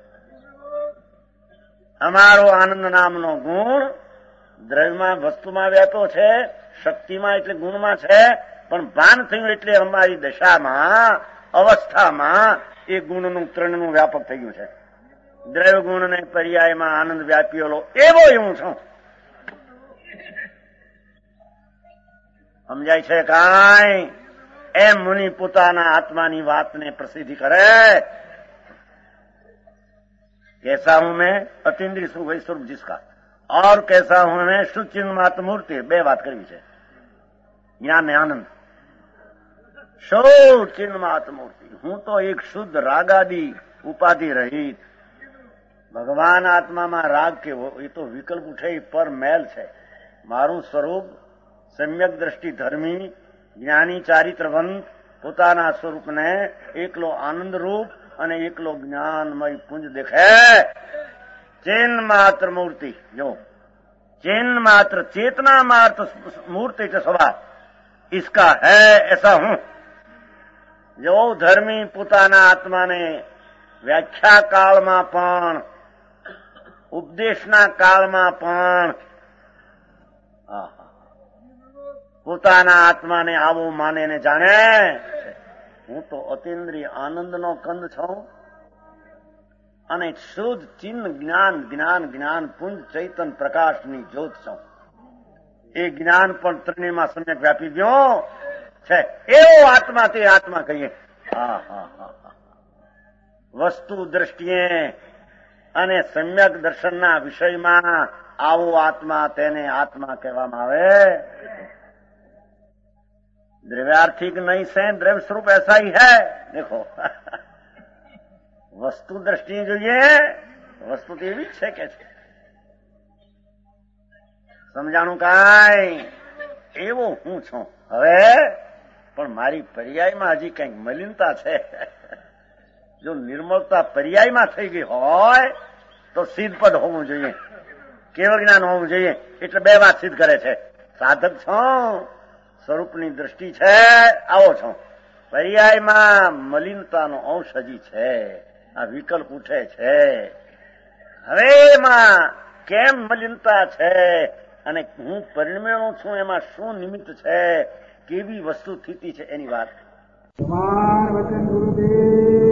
અમારો આનંદ નામનો ગુણ દ્રવ્યમાં વસ્તુમાં વ્યાપ્યો છે, શક્તિમાં એટલે ગુણમાં છે, પણ ભાન થયું એટલે અમારી દશામાં અવસ્થામાં એ ગુણનું ત્રણનું વ્યાપક થઈ ગયું છે. દ્રવ્ય ગુણને પર્યાયમાં આનંદ વ્યાપીલો એવો હું છું. સમજાય છે કાંઈ? એમ મુનિ પોતાના આત્માની વાતને પ્રસિદ્ધિ કરે. कैसा हूं मैं? अतीन्द्रिय सुख वही स्वरूप जिसका, और कैसा हूं मैं? शुद्ध चिन्ह मात्र मूर्ति. બે વાત કરવી છે. જ્ઞાન ને આનંદ. શુદ્ધ ચિન્હ માત્ર મૂર્તિ. હું તો એક શુદ્ધ રાગાદી ઉપાધિ રહિત. ભગવાન આત્મામાં રાગ કેવો એ તો વિકલ્પ ઉઠે પર મેલ છે. મારું સ્વરૂપ સમ્યક દ્રષ્ટિ ધર્મી જ્ઞાની ચારિત્રવંત પોતાના સ્વરૂપને એકલો આનંદ રૂપ અને એકલો જ્ઞાનમય પુંજ દેખે. ચિન્હ માત્ર મૂર્તિ. જો चिन्ह मात्र चेतना मात्र मूर्ति के स्वभाव इसका है ऐसा हूं. जो धर्मी પોતાના આત્માને વ્યાખ્યા કાળમાં પણ ઉપદેશના કાળમાં પણ પોતાના આત્માને આવો માને ને જાણે હું તો અતિન્દ્રિય આનંદનો કંદ છું અને શુદ્ધ ચિન્હ જ્ઞાન જ્ઞાન જ્ઞાન પુંજ ચૈતન પ્રકાશની જ્યોત છું. એ જ્ઞાન પણ ત્રણેયમાં સમ્યક વ્યાપી ગયો છે. એવો આત્મા તે આત્મા કહીએ. હા હા હા વસ્તુ દ્રષ્ટિએ અને સમ્યક દર્શનના વિષયમાં આવો આત્મા તેને આત્મા કહેવામાં આવે. द्रव्यार्थिक नहीं से द्रव्य स्वरूप ऐसा ही है. देखो વસ્તુ દ્રષ્ટિએ જોઈએ વસ્તુ તો એવી જ છે કે છે. સમજાણું કાંઈ? એવો હું છું. હવે પણ મારી પર્યાયમાં હજી કંઈક મલિનતા છે. જો નિર્મળતા પર્યાયમાં થઈ ગઈ હોય તો સિદ્ધપદ હોવું જોઈએ, કેવળ જ્ઞાન હોવું જોઈએ. એટલે બે વાત સિદ્ધ કરે છે. સાધક છું, સ્વરૂપની દ્રષ્ટિ છે, આવો છું. પર્યાયમાં મલિનતાનો અંશ હજી છે. આ વિકલ્પ ઉઠે છે. હવે એમાં કેમ મલિનતા છે અને હું પરિણમેલો છું એમાં શું નિમિત્ત છે, કેવી વસ્તુ સ્થિતિ છે એની વાત. વચન ગુરુદેવ